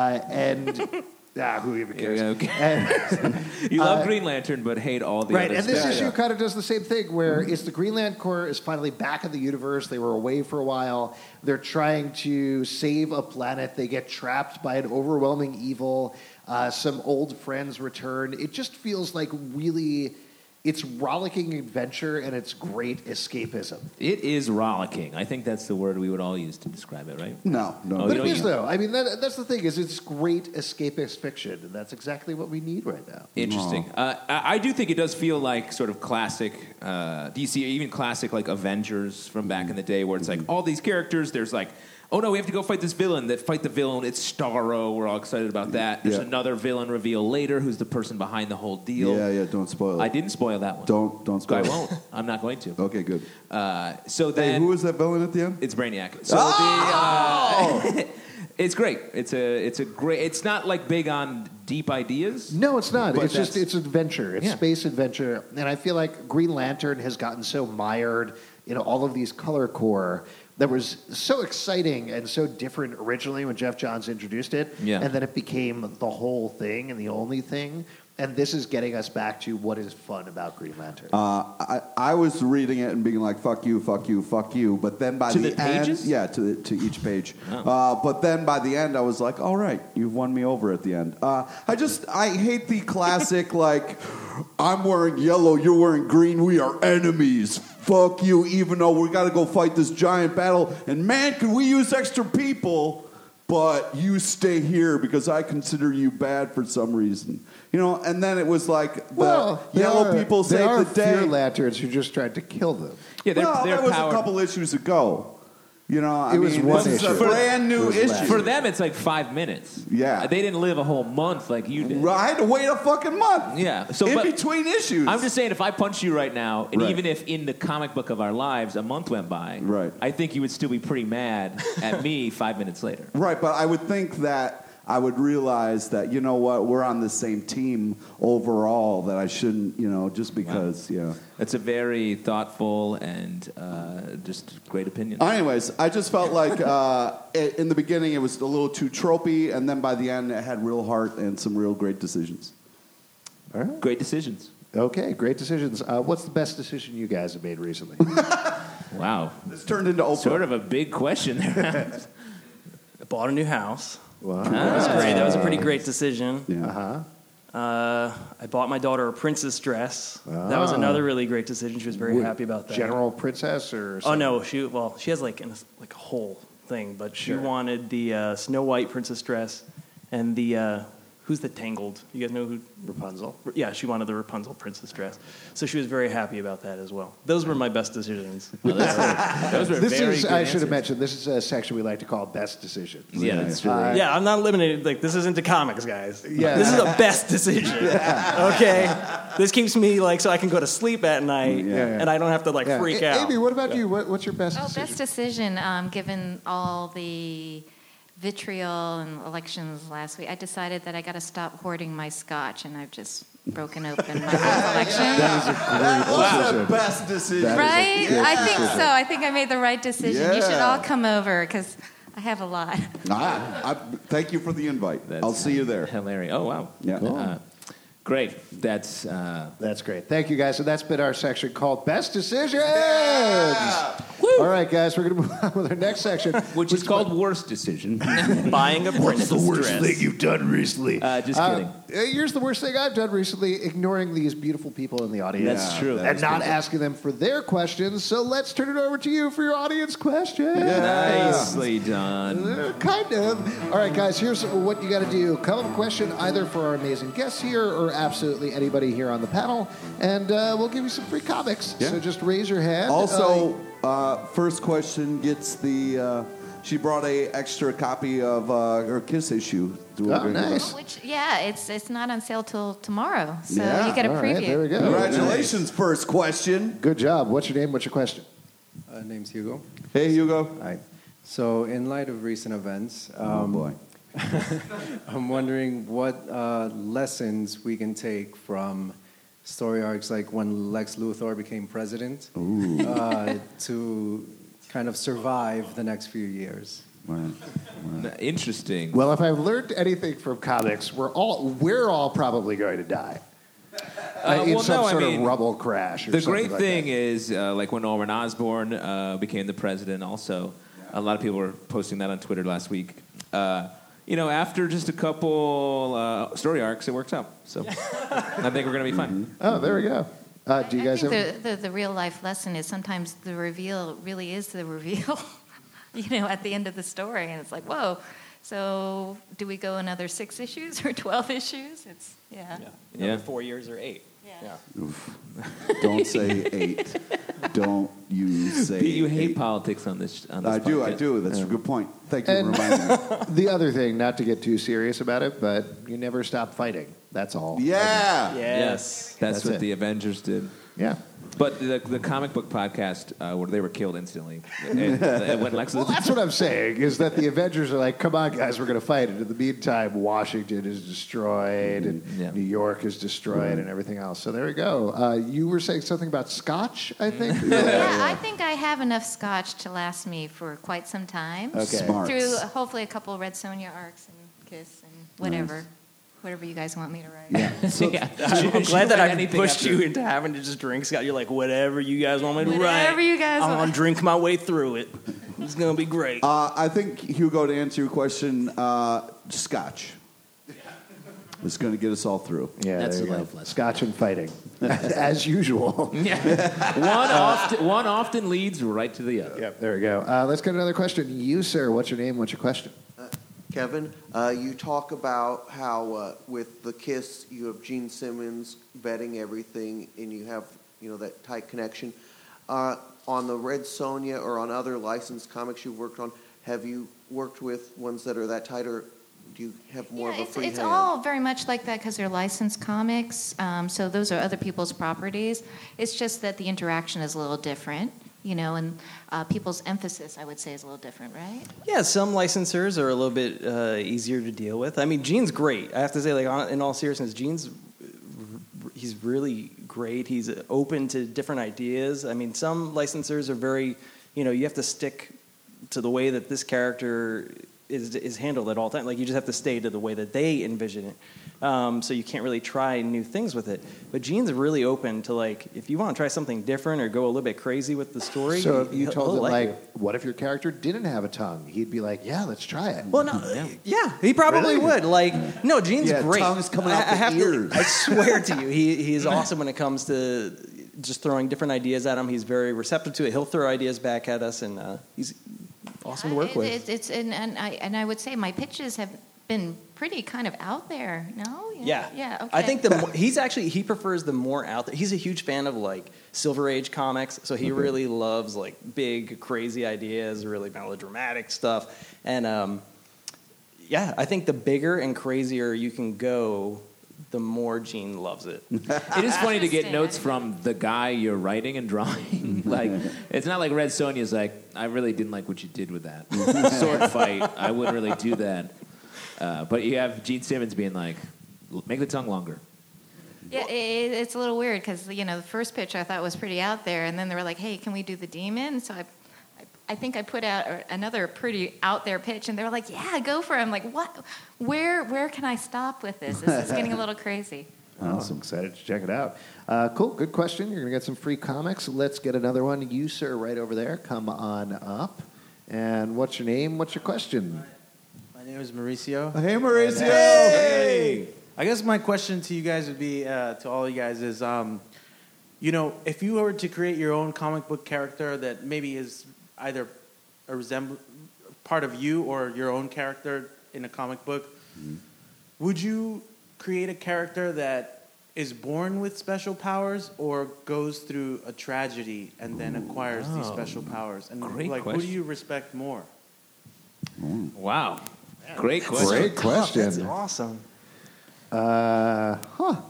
Speaker 4: Who even cares?
Speaker 2: You love Green Lantern, but hate all the
Speaker 4: right,
Speaker 2: other
Speaker 4: and this
Speaker 2: stuff.
Speaker 4: issue kind of does the same thing, where it's the Green Lantern Corps is finally back in the universe. They were away for a while. They're trying to save a planet. They get trapped by an overwhelming evil. Some old friends return. It just feels like really... It's rollicking adventure, and it's great escapism.
Speaker 2: It is rollicking. I think that's the word we would all use to describe it, right?
Speaker 5: No.
Speaker 4: But it is, though. I mean, that's the thing, is it's great escapist fiction, and that's exactly what we need right now.
Speaker 2: Interesting. I do think it does feel like sort of classic DC, even classic like Avengers from back in the day, where it's like all these characters, there's like oh no, we have to go fight this villain. Fight the villain. It's Starro. We're all excited about that. There's another villain reveal later who's the person behind the whole deal.
Speaker 5: Yeah, don't spoil it.
Speaker 2: I didn't spoil that one.
Speaker 5: Don't spoil it.
Speaker 2: I won't. I'm not going to.
Speaker 5: Okay, good.
Speaker 2: So then...
Speaker 5: Hey, who was that villain at the end?
Speaker 2: It's Brainiac. So it's great. It's a great... It's not like big on deep ideas.
Speaker 4: No, it's not.
Speaker 2: But
Speaker 4: It's adventure. It's space adventure. And I feel like Green Lantern has gotten so mired in all of these color core that was so exciting and so different originally when Jeff Johns introduced it.
Speaker 2: Yeah.
Speaker 4: And then it became the whole thing and the only thing. And this is getting us back to what is fun about Green Lantern.
Speaker 5: I was reading it and being like, fuck you, fuck you, fuck you. But then by
Speaker 2: to
Speaker 5: the end...
Speaker 2: pages?
Speaker 5: Yeah, to each page.
Speaker 2: Oh.
Speaker 5: But then by the end, I was like, all right, you've won me over at the end. I hate the classic, like, I'm wearing yellow, you're wearing green, we are enemies. Fuck you, even though we got to go fight this giant battle. And man, could we use extra people... But you stay here because I consider you bad for some reason. And then it was like the yellow people saved the day.
Speaker 4: Fear Lanterns who just tried to kill them.
Speaker 2: Yeah, they're
Speaker 5: that was
Speaker 2: powered.
Speaker 5: a couple issues ago.
Speaker 4: It was one
Speaker 5: this
Speaker 4: issue.
Speaker 5: is a brand new issue.
Speaker 2: For them, it's like 5 minutes.
Speaker 5: Yeah.
Speaker 2: They didn't live a whole month like you did.
Speaker 5: I had to wait a fucking month.
Speaker 2: Yeah.
Speaker 5: In between issues.
Speaker 2: I'm just saying, if I punched you right now, and
Speaker 5: Right.
Speaker 2: even if in the comic book of our lives a month went by,
Speaker 5: Right.
Speaker 2: I think you would still be pretty mad at me 5 minutes later.
Speaker 5: Right, but I would think that I would realize that, you know what, we're on the same team overall, that I shouldn't, just because,
Speaker 2: That's a very thoughtful and just great opinion.
Speaker 5: Anyways, I just felt like in the beginning it was a little too tropey, and then by the end it had real heart and some real great decisions.
Speaker 4: All right.
Speaker 2: Great decisions.
Speaker 4: Okay, great decisions. What's the best decision you guys have made recently?
Speaker 2: Wow.
Speaker 5: This turned into Oprah.
Speaker 2: Sort of a big question there.
Speaker 6: I bought a new house.
Speaker 4: Wow.
Speaker 6: That was great. That was a pretty great decision.
Speaker 5: Yeah.
Speaker 6: I bought my daughter a princess dress. That was another really great decision. She was very happy about that.
Speaker 4: General Princess or
Speaker 6: Oh
Speaker 4: something?
Speaker 6: no, she has like a whole thing, but she wanted the Snow White princess dress and the who's the Tangled? You guys know who?
Speaker 4: Rapunzel.
Speaker 6: Yeah, she wanted the Rapunzel princess dress. So she was very happy about that as well. Those were my best decisions.
Speaker 2: Those were very good
Speaker 4: I should have
Speaker 2: answers.
Speaker 4: mentioned, this is a section we like to call Best Decisions.
Speaker 2: Yeah, that's true.
Speaker 6: Yeah, I'm not limited. Like, this isn't to comics, guys.
Speaker 4: Yeah.
Speaker 6: This is a best decision. Okay? This keeps me, so I can go to sleep at night, and I don't have to, freak out.
Speaker 4: Amy, what about you? What's your best
Speaker 7: Oh,
Speaker 4: decision?
Speaker 7: best decision. Given all the vitriol and elections last week, I decided that I got to stop hoarding my scotch, and I've just broken open my whole collection.
Speaker 4: That is a great
Speaker 5: What's
Speaker 4: decision.
Speaker 5: the best decision?
Speaker 7: Right? I think so. I think I made the right decision. You should
Speaker 5: Yeah.
Speaker 7: all come over because I have a lot.
Speaker 5: Thank you for the invite. I'll see you there.
Speaker 2: Hilarious. Oh, wow.
Speaker 5: Yeah.
Speaker 2: Great. That's
Speaker 4: great. Thank you, guys. So that's been our section called Best Decisions. All right, guys, we're going to move on with our next section,
Speaker 2: which is called Worst Decision.
Speaker 6: Buying a princess dress.
Speaker 4: you've done recently?
Speaker 2: Just kidding.
Speaker 4: Here's the worst thing I've done recently: ignoring these beautiful people in the audience.
Speaker 2: That's true.
Speaker 4: And not asking them for their questions. So let's turn it over to you for your audience questions.
Speaker 2: Nicely done.
Speaker 4: Kind of. All right, guys, here's what you got to do. Come up with a question either for our amazing guests here or absolutely anybody here on the panel, and we'll give you some free comics.
Speaker 5: Yeah.
Speaker 4: So just raise your hand.
Speaker 5: Also, first question gets the. She brought a extra copy of her Kiss issue.
Speaker 4: Oh, nice.
Speaker 7: Which, it's not on sale till tomorrow, so
Speaker 5: Yeah.
Speaker 7: you get a
Speaker 4: All
Speaker 7: preview.
Speaker 4: right, there we go.
Speaker 5: Congratulations, first question.
Speaker 4: Good job. What's your name? What's your question?
Speaker 8: Name's Hugo.
Speaker 5: Hey, Hugo.
Speaker 8: Hi. So, in light of recent events,
Speaker 5: Oh, boy.
Speaker 8: I'm wondering what lessons we can take from story arcs like when Lex Luthor became president to kind of survive the next few years.
Speaker 2: Interesting.
Speaker 4: Well, if I've learned anything from comics, we're all probably going to die. In some sort of rubble crash. Or
Speaker 2: the
Speaker 4: something
Speaker 2: great
Speaker 4: like
Speaker 2: thing
Speaker 4: that.
Speaker 2: is, like when Norman Osborn became the president, also, a lot of people were posting that on Twitter last week. After just a couple story arcs, it works out. So I think we're going to be fine.
Speaker 4: Oh, there we go. Do you guys
Speaker 7: I
Speaker 4: ever?
Speaker 7: think the real life lesson is sometimes the reveal really is the reveal, at the end of the story. And it's like, whoa, so do we go another 6 issues or 12 issues? It's,
Speaker 6: Another 4 years or 8.
Speaker 5: Don't say 8. Don't you say
Speaker 2: Pete, you hate
Speaker 5: 8.
Speaker 2: politics on this.
Speaker 5: I do. That's a good point. Thank you for reminding me.
Speaker 4: The other thing, not to get too serious about it, but you never stop fighting. That's all.
Speaker 5: Yeah.
Speaker 6: Yes.
Speaker 2: That's what
Speaker 4: it.
Speaker 2: the Avengers did.
Speaker 4: Yeah.
Speaker 2: But the comic book podcast, where they were killed instantly. And when Lex
Speaker 4: Well, that's what I'm saying, is that the Avengers are like, come on, guys, we're going to fight. And in the meantime, Washington is destroyed, and New York is destroyed, and everything else. So there we go. You were saying something about scotch, I think?
Speaker 7: Yeah, I think I have enough scotch to last me for quite some time.
Speaker 4: Okay.
Speaker 5: Smarts.
Speaker 7: Through hopefully a couple of Red Sonja arcs and Kiss and whatever. Whatever you guys want me to write.
Speaker 2: Yeah.
Speaker 6: I'm glad that I
Speaker 2: anything
Speaker 6: pushed
Speaker 2: after-
Speaker 6: you into having to just drink, Scott. You're like, whatever you guys want me to write.
Speaker 7: Whatever you guys
Speaker 6: I'm
Speaker 7: want.
Speaker 6: going to drink my way through it. It's going to be great.
Speaker 5: I think, Hugo, to answer your question, scotch. It's going to get us all through.
Speaker 4: Yeah,
Speaker 2: That's
Speaker 4: there you
Speaker 2: a
Speaker 4: go.
Speaker 2: life lesson.
Speaker 4: Scotch and fighting, as usual.
Speaker 2: One often leads right to the other.
Speaker 4: Yep, there we go. Let's get another question. You, sir, what's your name? What's your question?
Speaker 9: Kevin, you talk about how with the Kiss you have Gene Simmons vetting everything, and you have that tight connection. On the Red Sonja or on other licensed comics you've worked on, have you worked with ones that are that tight, or do you have more of a free
Speaker 7: it's
Speaker 9: hand?
Speaker 7: all very much like that because they're licensed comics. So those are other people's properties. It's just that the interaction is a little different. And people's emphasis, I would say, is a little different, right?
Speaker 6: Yeah, some licensors are a little bit easier to deal with. I mean, Gene's great. I have to say, in all seriousness, he's really great. He's open to different ideas. I mean, some licensors are very, you have to stick to the way that this character is handled at all times. Like, you just have to stay to the way that they envision it. So you can't really try new things with it. But Gene's really open to, if you want to try something different or go a little bit crazy with the story.
Speaker 4: So if you told him,
Speaker 6: it.
Speaker 4: what if your character didn't have a tongue? He'd be like, yeah, let's try it.
Speaker 6: Well, no, yeah, he probably would. No, Gene's great.
Speaker 5: Tongue's coming out the ears.
Speaker 6: I swear to you, he is awesome when it comes to just throwing different ideas at him. He's very receptive to it. He'll throw ideas back at us, and he's awesome to work with.
Speaker 7: And I would say my pitches have been pretty kind of out there. No?
Speaker 6: Yeah.
Speaker 7: Okay.
Speaker 6: I think he prefers the more out there. He's a huge fan of Silver Age comics, so he really loves big, crazy ideas, really melodramatic stuff. And I think the bigger and crazier you can go, the more Gene loves it.
Speaker 2: It is funny to get notes from the guy you're writing and drawing. It's not like Red Sonja's I really didn't like what you did with that sword fight. I wouldn't really do that. But you have Gene Simmons being make the tongue longer.
Speaker 7: Yeah, it's a little weird because the first pitch I thought was pretty out there, and then they were like, "Hey, can we do the demon?" So I think I put out another pretty out there pitch, and they were like, "Yeah, go for it." I'm like, "What? Where can I stop with this? This is getting a little crazy."
Speaker 4: I'm excited to check it out. Cool, good question. You're gonna get some free comics. Let's get another one. You, sir, right over there. Come on up. And what's your name? What's your question?
Speaker 10: My name is Mauricio.
Speaker 5: Hey, Mauricio.
Speaker 10: Hey. I guess my question to you guys would be, to all you guys is, if you were to create your own comic book character that maybe is either a part of you or your own character in a comic book, would you create a character that is born with special powers or goes through a tragedy and then acquires these special powers? And
Speaker 2: Great
Speaker 10: who
Speaker 2: question.
Speaker 10: do you respect more?
Speaker 2: Wow. Great question.
Speaker 4: Great question.
Speaker 6: That's awesome.
Speaker 7: That's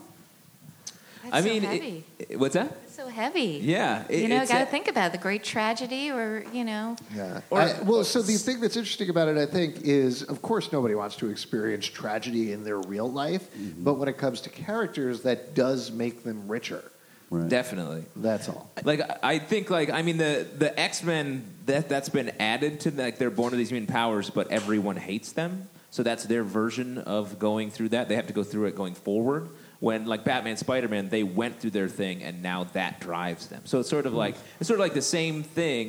Speaker 2: I mean,
Speaker 7: so heavy.
Speaker 2: What's that?
Speaker 7: It's so heavy.
Speaker 2: Yeah.
Speaker 7: Got to think about it. The great tragedy, or
Speaker 4: Yeah. So the thing that's interesting about it, I think, is, of course, nobody wants to experience tragedy in their real life, but when it comes to characters, that does make them richer.
Speaker 5: Right.
Speaker 2: Definitely.
Speaker 4: That's all.
Speaker 2: I think the X-Men that's been added to they're born with these mutant powers, but everyone hates them. So that's their version of going through that. They have to go through it going forward. When Batman, Spider-Man, they went through their thing, and now that drives them. So it's sort of like the same thing,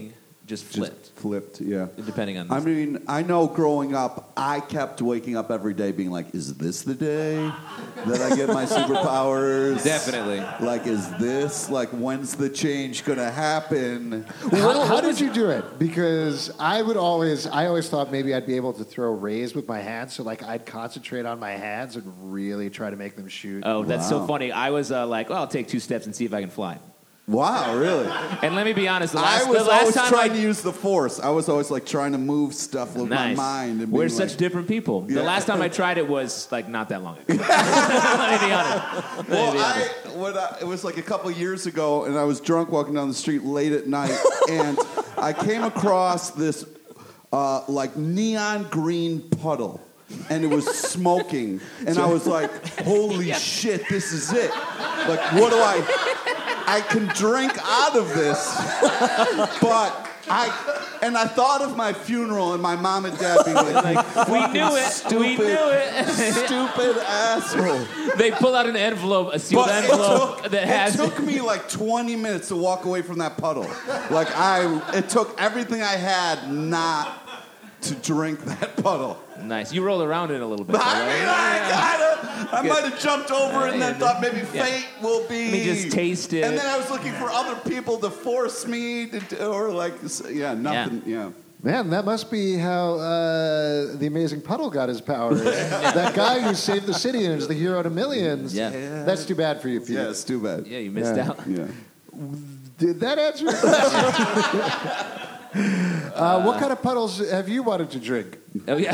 Speaker 2: just flipped.
Speaker 5: Flipped, yeah.
Speaker 2: Depending on.
Speaker 5: I mean, I know growing up, I kept waking up every day being like, is this the day that I get my superpowers?
Speaker 2: Definitely.
Speaker 5: Like, is this, like, when's the change going to happen?
Speaker 4: How did you do it? Because I always thought maybe I'd be able to throw rays with my hands, so like I'd concentrate on my hands and really try to make them shoot.
Speaker 2: Oh, that's so funny. I was like, well, I'll take 2 steps and see if I can fly.
Speaker 5: Wow, really?
Speaker 2: And let me be honest, the
Speaker 5: I
Speaker 2: last
Speaker 5: was always
Speaker 2: time
Speaker 5: trying to use the force. I was always like trying to move stuff with my mind. And
Speaker 2: We're
Speaker 5: being
Speaker 2: such
Speaker 5: like,
Speaker 2: different people.
Speaker 5: Yeah.
Speaker 2: The last time I tried it was like not that long ago. Let me be honest.
Speaker 5: Well, it was like a couple years ago, and I was drunk walking down the street late at night, and I came across this like neon green puddle, and it was smoking, and I was like, "Holy shit, this is it! Like, what do I can drink out of this, but." I thought of my funeral and my mom and dad being like,
Speaker 2: we knew it.
Speaker 5: Stupid asshole.
Speaker 2: They pull out an envelope, a sealed envelope that has.
Speaker 5: It took me like 20 minutes to walk away from that puddle. Like it took everything I had not to drink that puddle.
Speaker 2: Nice. You rolled around in a little bit. Though,
Speaker 5: I might have jumped over and then thought maybe fate will be.
Speaker 2: Let me just taste it.
Speaker 5: And then I was looking for other people to force me to, or like, nothing. Yeah.
Speaker 4: Man, that must be how the Amazing Puddle got his powers. That guy who saved the city and is the hero to millions.
Speaker 2: Yeah.
Speaker 4: That's too bad for you, Pete.
Speaker 5: Yeah, it's too bad.
Speaker 2: Yeah, you missed out.
Speaker 5: Yeah.
Speaker 4: Did that answer your question? What kind of puddles have you wanted to drink?
Speaker 2: Oh, yeah.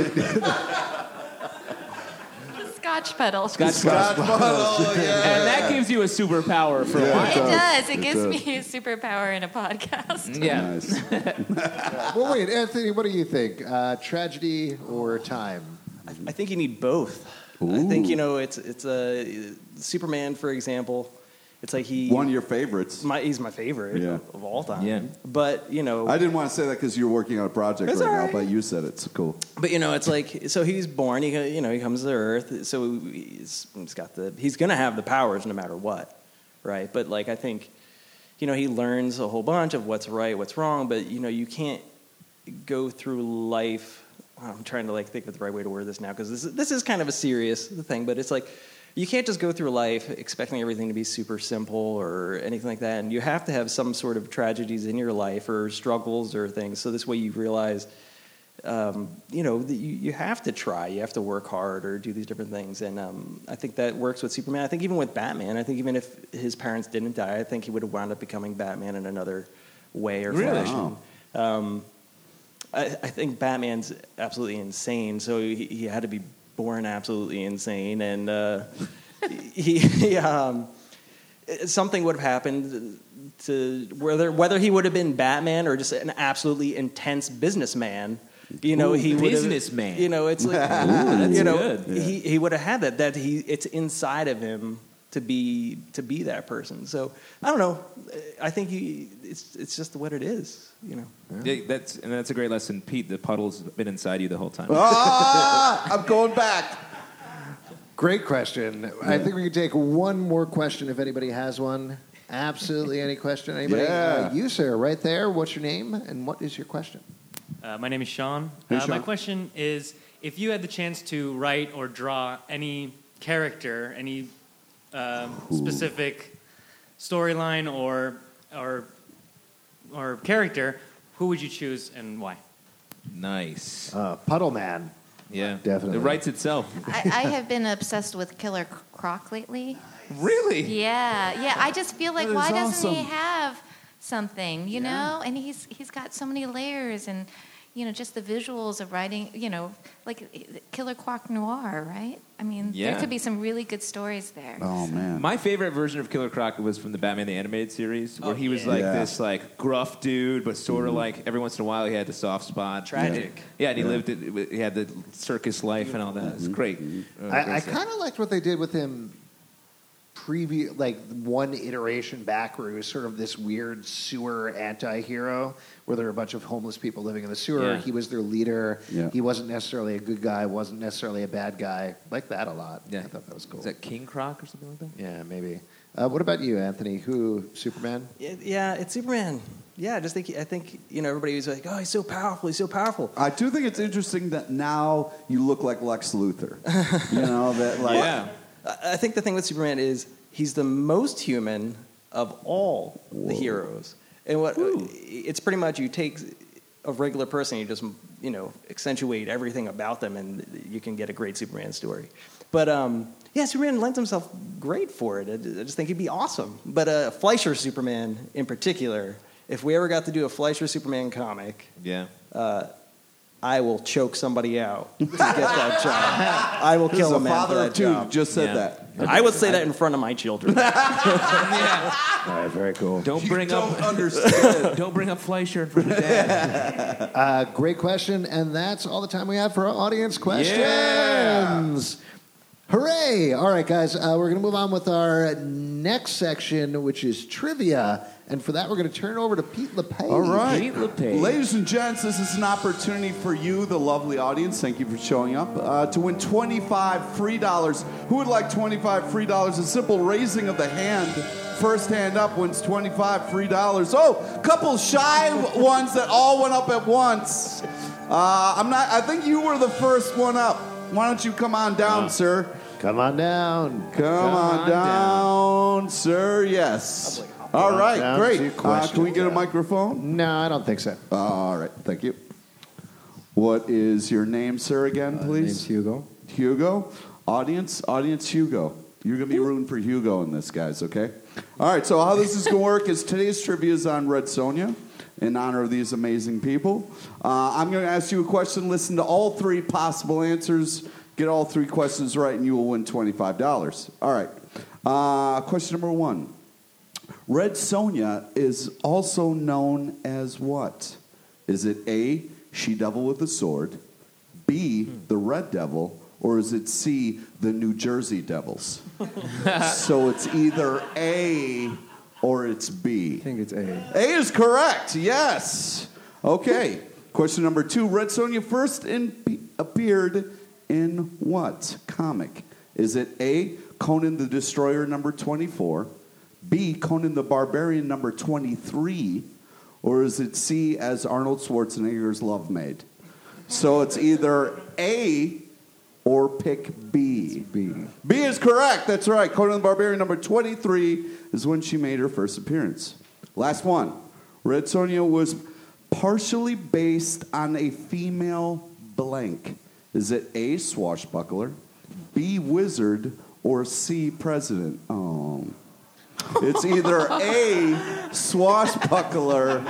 Speaker 7: Scotch puddles.
Speaker 5: Scotch puddle, yeah.
Speaker 2: And that gives you a superpower for a while.
Speaker 7: It does. It gives me a superpower in a podcast.
Speaker 2: Yeah.
Speaker 5: Nice.
Speaker 4: Well, wait, Anthony, what do you think? Tragedy or time?
Speaker 6: I think you need both.
Speaker 5: Ooh.
Speaker 6: I think, it's a Superman, for example. It's like
Speaker 5: one of your favorites.
Speaker 6: He's my favorite of all time.
Speaker 2: Yeah.
Speaker 6: But,
Speaker 5: I didn't want to say that because you're working on a project right now, but you said it's cool.
Speaker 6: But, it's like, so he's born, he comes to Earth, so he's going to have the powers no matter what, right? But, like, I think, he learns a whole bunch of what's right, what's wrong, but, you can't go through life. I'm trying to, think of the right way to word this now because this is kind of a serious thing, but it's like, you can't just go through life expecting everything to be super simple or anything like that. And you have to have some sort of tragedies in your life or struggles or things. So this way you realize, that you have to try. You have to work hard or do these different things. And I think that works with Superman. I think even with Batman, I think even if his parents didn't die, I think he would have wound up becoming Batman in another way or fashion.
Speaker 5: Wow.
Speaker 6: I think Batman's absolutely insane. So he had to be born absolutely insane, and something would have happened to whether he would have been Batman or just an absolutely intense businessman. He would have
Speaker 2: businessman.
Speaker 6: It's like
Speaker 2: that's good. Yeah.
Speaker 6: He would have had that it's inside of him to be that person. So I don't know. I think it's just what it is.
Speaker 2: Yeah, that's a great lesson, Pete. The puddle's been inside you the whole time.
Speaker 5: I'm going back.
Speaker 4: Great question. Yeah. I think we can take one more question if anybody has one. Absolutely any question. Anybody?
Speaker 5: Yeah.
Speaker 4: You, sir, right there. What's your name and what is your question?
Speaker 11: My name is Sean.
Speaker 5: Hey, Sean.
Speaker 11: My question is, if you had the chance to write or draw any character, any specific storyline or character, who would you choose and why?
Speaker 2: Nice.
Speaker 4: Puddle Man.
Speaker 2: Yeah,
Speaker 4: definitely.
Speaker 2: It writes itself.
Speaker 7: I have been obsessed with Killer Croc lately.
Speaker 2: Really?
Speaker 7: Yeah. I just feel like, why doesn't he
Speaker 5: awesome.
Speaker 7: have something, you know? And he's got so many layers and, just the visuals of writing, like Killer Croc Noir, right? I mean, there could be some really good stories there.
Speaker 5: Oh, man.
Speaker 2: My favorite version of Killer Croc was from the Batman the Animated Series, where he was this gruff dude, but sort of like every once in a while he had the soft spot.
Speaker 6: Tragic.
Speaker 2: Yeah, and he had the circus life and all that. It's great.
Speaker 4: I kind of liked what they did with him one iteration back where he was sort of this weird sewer anti-hero where there were a bunch of homeless people living in the sewer.
Speaker 2: Yeah.
Speaker 4: He was their leader.
Speaker 5: Yeah.
Speaker 4: He wasn't necessarily a good guy, wasn't necessarily a bad guy. Like that a lot.
Speaker 2: Yeah.
Speaker 4: I thought that was cool.
Speaker 2: Is that King Croc or something like that?
Speaker 4: Yeah, maybe. What about you, Anthony? Who, Superman?
Speaker 6: Yeah, it's Superman. Yeah, I think everybody was like, oh, he's so powerful. He's so powerful.
Speaker 5: I do think it's interesting that now you look like Lex Luthor.
Speaker 6: I think the thing with Superman is he's the most human of all the heroes. And it's pretty much you take a regular person, you just accentuate everything about them, and you can get a great Superman story. But Superman lends himself great for it. I just think he'd be awesome. But Fleischer Superman in particular, if we ever got to do a Fleischer Superman comic, I will choke somebody out to get that job. I will kill a man for that job.
Speaker 5: Just said that.
Speaker 6: I would say that in front of my children.
Speaker 4: All right, very cool.
Speaker 2: Don't bring up Fleischer in front of Dad.
Speaker 4: Great question, and that's all the time we have for our audience questions.
Speaker 2: Yeah.
Speaker 4: Hooray! All right, guys, we're going to move on with our next section, which is trivia. And for that, we're going to turn over to Pete LePage.
Speaker 5: All right.
Speaker 2: Pete LePage.
Speaker 5: Ladies and gents, this is an opportunity for you, the lovely audience, thank you for showing up, to win $25 free. Who would like $25 free? A simple raising of the hand. First hand up wins $25 free. Oh, couple shy ones that all went up at once. I think you were the first one up. Why don't you come on down, sir?
Speaker 4: Come on down.
Speaker 5: Come on down, sir. Yes. All right, great. Can we get a microphone?
Speaker 4: No, I don't think so.
Speaker 5: All right, thank you. What is your name, sir, again, please?
Speaker 8: Name's Hugo.
Speaker 5: Hugo? Audience Hugo. You're going to be rooting for Hugo in this, guys, okay? All right, so how this is going to work is today's trivia is on Red Sonja in honor of these amazing people. I'm going to ask you a question, listen to all three possible answers, get all three questions right, and you will win $25. All right, question number one. Red Sonja is also known as what? Is it A, She-Devil with a Sword, B, the Red Devil, or is it C, the New Jersey Devils? So it's either A or it's B.
Speaker 8: I think it's A.
Speaker 5: A is correct, yes. Okay, question number two. Red Sonja first appeared in what comic? Is it A, Conan the Destroyer number 24, B, Conan the Barbarian number 23, or is it C, as Arnold Schwarzenegger's Love Maid? So it's either A or pick B.
Speaker 8: B.
Speaker 5: B is correct. That's right. Conan the Barbarian number 23 is when she made her first appearance. Last one. Red Sonja was partially based on a female blank. Is it A, swashbuckler, B, wizard, or C, president? Oh. It's either A, swashbuckler,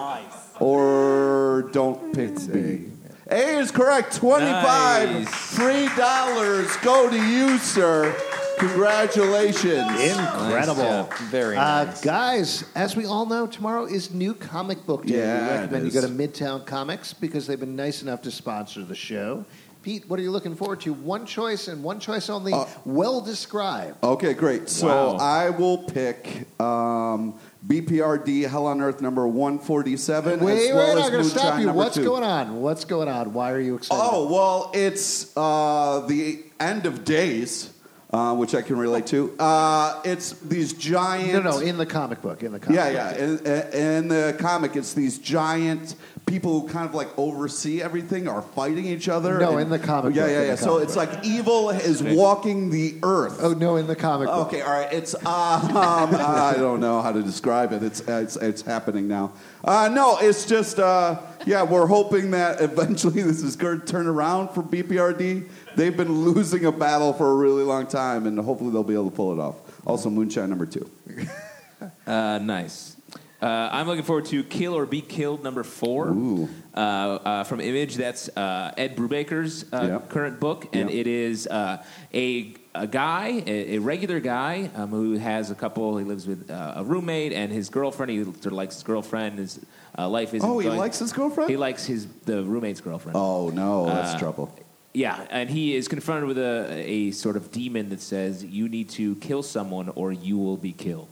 Speaker 5: or don't pick B. A is correct. $25 free go to you, sir. Congratulations.
Speaker 4: Incredible.
Speaker 6: Nice. Very nice.
Speaker 4: Guys, as we all know, tomorrow is New Comic Book Day.
Speaker 5: Yeah,
Speaker 4: we recommend
Speaker 5: it
Speaker 4: you go
Speaker 5: is.
Speaker 4: to Midtown Comics because they've been nice enough to sponsor the show. Pete, what are you looking forward to? One choice and one choice only, well described.
Speaker 5: Okay, great. So I will pick BPRD Hell on Earth number 147.
Speaker 4: Wait,
Speaker 5: as well
Speaker 4: I'm
Speaker 5: as
Speaker 4: going to stop
Speaker 5: Moonshine
Speaker 4: you.
Speaker 5: number
Speaker 4: What's
Speaker 5: 2.
Speaker 4: going on? What's going on? Why are you excited?
Speaker 5: Oh, well, it's the end of days, which I can relate to. It's these giant...
Speaker 4: No, in the comic book. In the comic book.
Speaker 5: Yeah. In the comic, it's these giant people who kind of like oversee everything are fighting each other.
Speaker 4: No, in the comic book.
Speaker 5: Yeah. So it's like evil is walking the earth.
Speaker 4: Oh, no, in the comic book.
Speaker 5: Okay, all right. It's I don't know how to describe it. It's happening now. No, it's just we're hoping that eventually this is going to turn around for BPRD. They've been losing a battle for a really long time, and hopefully they'll be able to pull it off. Also, Moonshine number 2.
Speaker 2: Nice. I'm looking forward to Kill or Be Killed number 4.
Speaker 5: Ooh.
Speaker 2: From Image. That's Ed Brubaker's current book, and it is a guy, a regular guy who has a couple. He lives with a roommate and his girlfriend. He sort of likes his girlfriend. His life is.
Speaker 5: Oh, he likes his girlfriend?
Speaker 2: He likes the roommate's girlfriend.
Speaker 5: Oh no, that's trouble.
Speaker 2: Yeah, and he is confronted with a sort of demon that says you need to kill someone or you will be killed.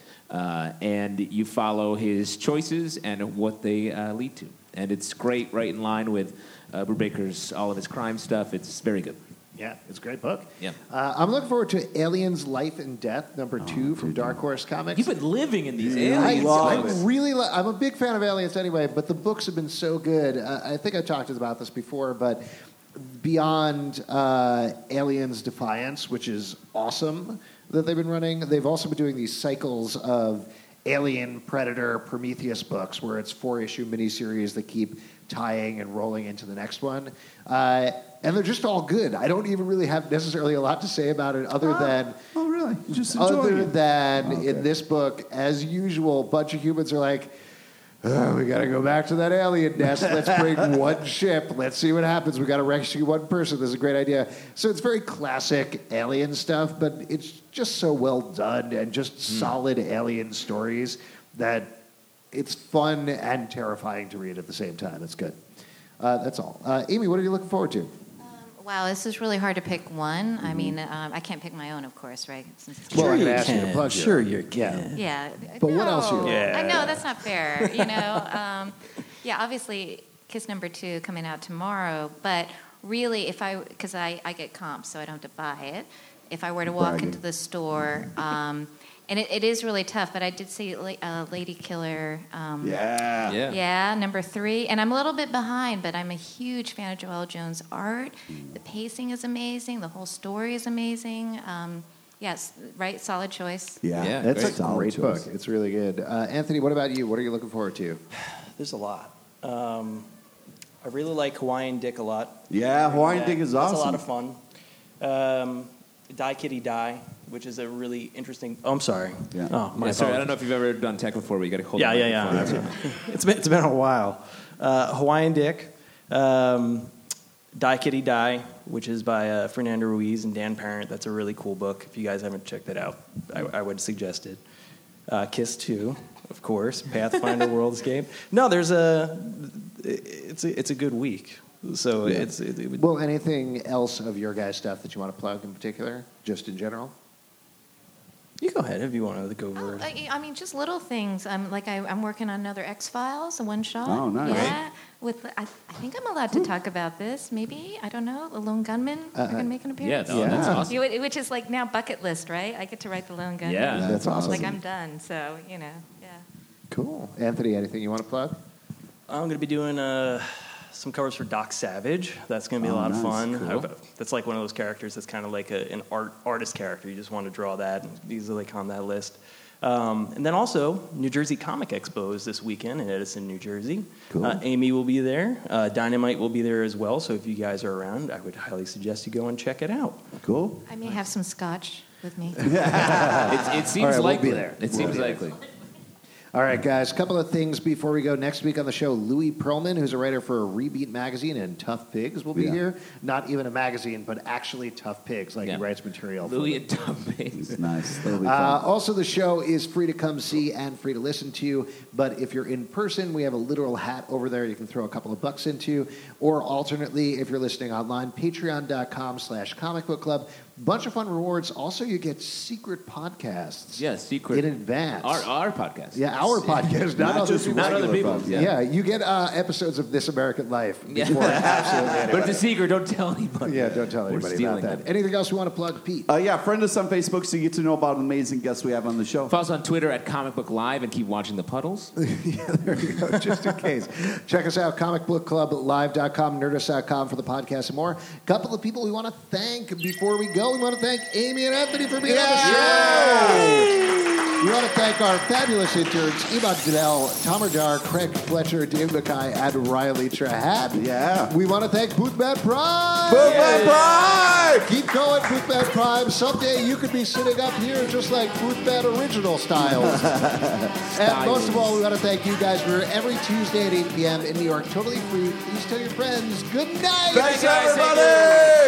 Speaker 2: And you follow his choices and what they lead to. And it's great, right in line with Brubaker's all of his crime stuff. It's very good.
Speaker 4: Yeah, it's a great book.
Speaker 2: Yeah.
Speaker 4: I'm looking forward to Aliens: Life and Death, #2 from Dark Horse Comics.
Speaker 2: You've been living in these aliens.
Speaker 4: I'm a big fan of Aliens anyway, but the books have been so good. I think I talked about this before, but beyond Aliens Defiance, which is awesome that they've been running, they've also been doing these cycles of Alien, Predator, Prometheus books where it's 4-issue miniseries that keep tying and rolling into the next one. And they're just all good. I don't even really have necessarily a lot to say about it other than...
Speaker 5: Oh, really? Just enjoying it.
Speaker 4: In this book, as usual, a bunch of humans are like, we got to go back to that alien nest. Let's bring one ship. Let's see what happens. We got to rescue one person. This is a great idea. So it's very classic alien stuff, but it's just so well done and just solid alien stories that it's fun and terrifying to read at the same time. It's good. That's all. Amy, what are you looking forward to?
Speaker 7: Wow, this is really hard to pick one. I mean, I can't pick my own, of course, right?
Speaker 4: Well, I'm going to ask you to plug
Speaker 6: Sure you can.
Speaker 7: Yeah.
Speaker 4: But what else are you
Speaker 7: Yeah. I know, that's not fair, you know. Yeah, obviously, Kiss #2 coming out tomorrow, but really, because I get comps, so I don't have to buy it. If I were to walk into the store, and it is really tough, but I did see Lady Killer. Yeah, #3. And I'm a little bit behind, but I'm a huge fan of Joelle Jones' art. The pacing is amazing. The whole story is amazing. Yes, right? Solid choice.
Speaker 4: Yeah, that's a great book. It's really good. Anthony, what about you? What are you looking forward to?
Speaker 6: There's a lot. I really like Hawaiian Dick a lot.
Speaker 5: Yeah, Hawaiian Dick is awesome.
Speaker 6: It's a lot of fun. Die Kitty Die, which is a really interesting... Oh, I'm sorry.
Speaker 5: Yeah.
Speaker 6: Oh, my
Speaker 2: sorry, I don't know if you've ever done tech before, but you got to hold
Speaker 6: Yeah. It's been a while. Hawaiian Dick, Die Kitty Die, which is by Fernando Ruiz and Dan Parent. That's a really cool book. If you guys haven't checked it out, I would suggest it. Kiss 2, of course. Pathfinder Worldscape. No, it's a good week. So
Speaker 4: Well, anything else of your guys' stuff that you want to plug in particular, just in general?
Speaker 6: You go ahead if you want to go over it.
Speaker 7: I mean, just little things. I'm working on another X-Files, a one-shot.
Speaker 5: Oh, nice.
Speaker 7: Yeah, I think I'm allowed to talk about this. Maybe, I don't know. The Lone Gunman. I can make an appearance.
Speaker 2: That's awesome.
Speaker 7: Which is like now bucket list, right? I get to write the Lone Gunman.
Speaker 2: Yeah,
Speaker 4: that's awesome.
Speaker 7: Like I'm done. So yeah.
Speaker 4: Cool. Anthony, anything you want to plug?
Speaker 6: I'm going to be doing some covers for Doc Savage. That's going to be a lot of fun.
Speaker 5: Cool.
Speaker 6: That's like one of those characters that's kind of like an artist character. You just want to draw that. These are like on that list. And then also, New Jersey Comic Expo is this weekend in Edison, New Jersey.
Speaker 5: Cool.
Speaker 6: Amy will be there. Dynamite will be there as well. So if you guys are around, I would highly suggest you go and check it out.
Speaker 5: Cool.
Speaker 7: I may have some scotch with me.
Speaker 2: It seems
Speaker 4: All right,
Speaker 2: likely.
Speaker 4: we'll be there.
Speaker 2: It seems likely.
Speaker 4: All right, guys, a couple of things before we go. Next week on the show, Louis Pearlman, who's a writer for Rebeat Magazine and Tough Pigs, will be here. Not even a magazine, but actually Tough Pigs, like he writes material
Speaker 2: Louis
Speaker 4: for
Speaker 2: and Tough Pigs.
Speaker 5: Nice. That'll be fun.
Speaker 4: Also, the show is free to come see and free to listen to, but if you're in person, we have a literal hat over there you can throw a couple of bucks into, or alternately, if you're listening online, patreon.com/Comic Book Club. Bunch of fun rewards. Also, you get secret podcasts.
Speaker 2: Yeah, secret.
Speaker 4: In advance.
Speaker 2: Our podcast.
Speaker 4: Yeah, our podcast, not other people's.
Speaker 2: Not other people's.
Speaker 4: Yeah, you get episodes of This American Life before absolutely anybody.
Speaker 2: But it's a secret. Don't tell anybody.
Speaker 4: Yeah, don't tell anybody about that. Anything else we want to plug, Pete?
Speaker 5: Yeah, friend us on Facebook so you get to know about amazing guests we have on the show.
Speaker 2: Follow us on Twitter at Comic Book Live and keep watching the puddles.
Speaker 4: Yeah, there you go, just in case. Check us out, comicbookclublive.com, nerdist.com for the podcast and more. A couple of people we want to thank before we go. We want to thank Amy and Anthony for being on the show. We want to thank our fabulous interns, Iman Goodell, Tom Ardar, Craig Fletcher, Dave Mackay, and Riley Trahan.
Speaker 5: Yeah.
Speaker 4: We want to thank Boothman Prime.
Speaker 5: Boothman Prime!
Speaker 4: Keep going, Boothman Prime. Someday you could be sitting up here just like Boothman Original Styles. And most of all, we want to thank you guys. We're every Tuesday at 8 p.m. in New York, totally free. Please tell your friends. Good night.
Speaker 5: Thanks, everybody!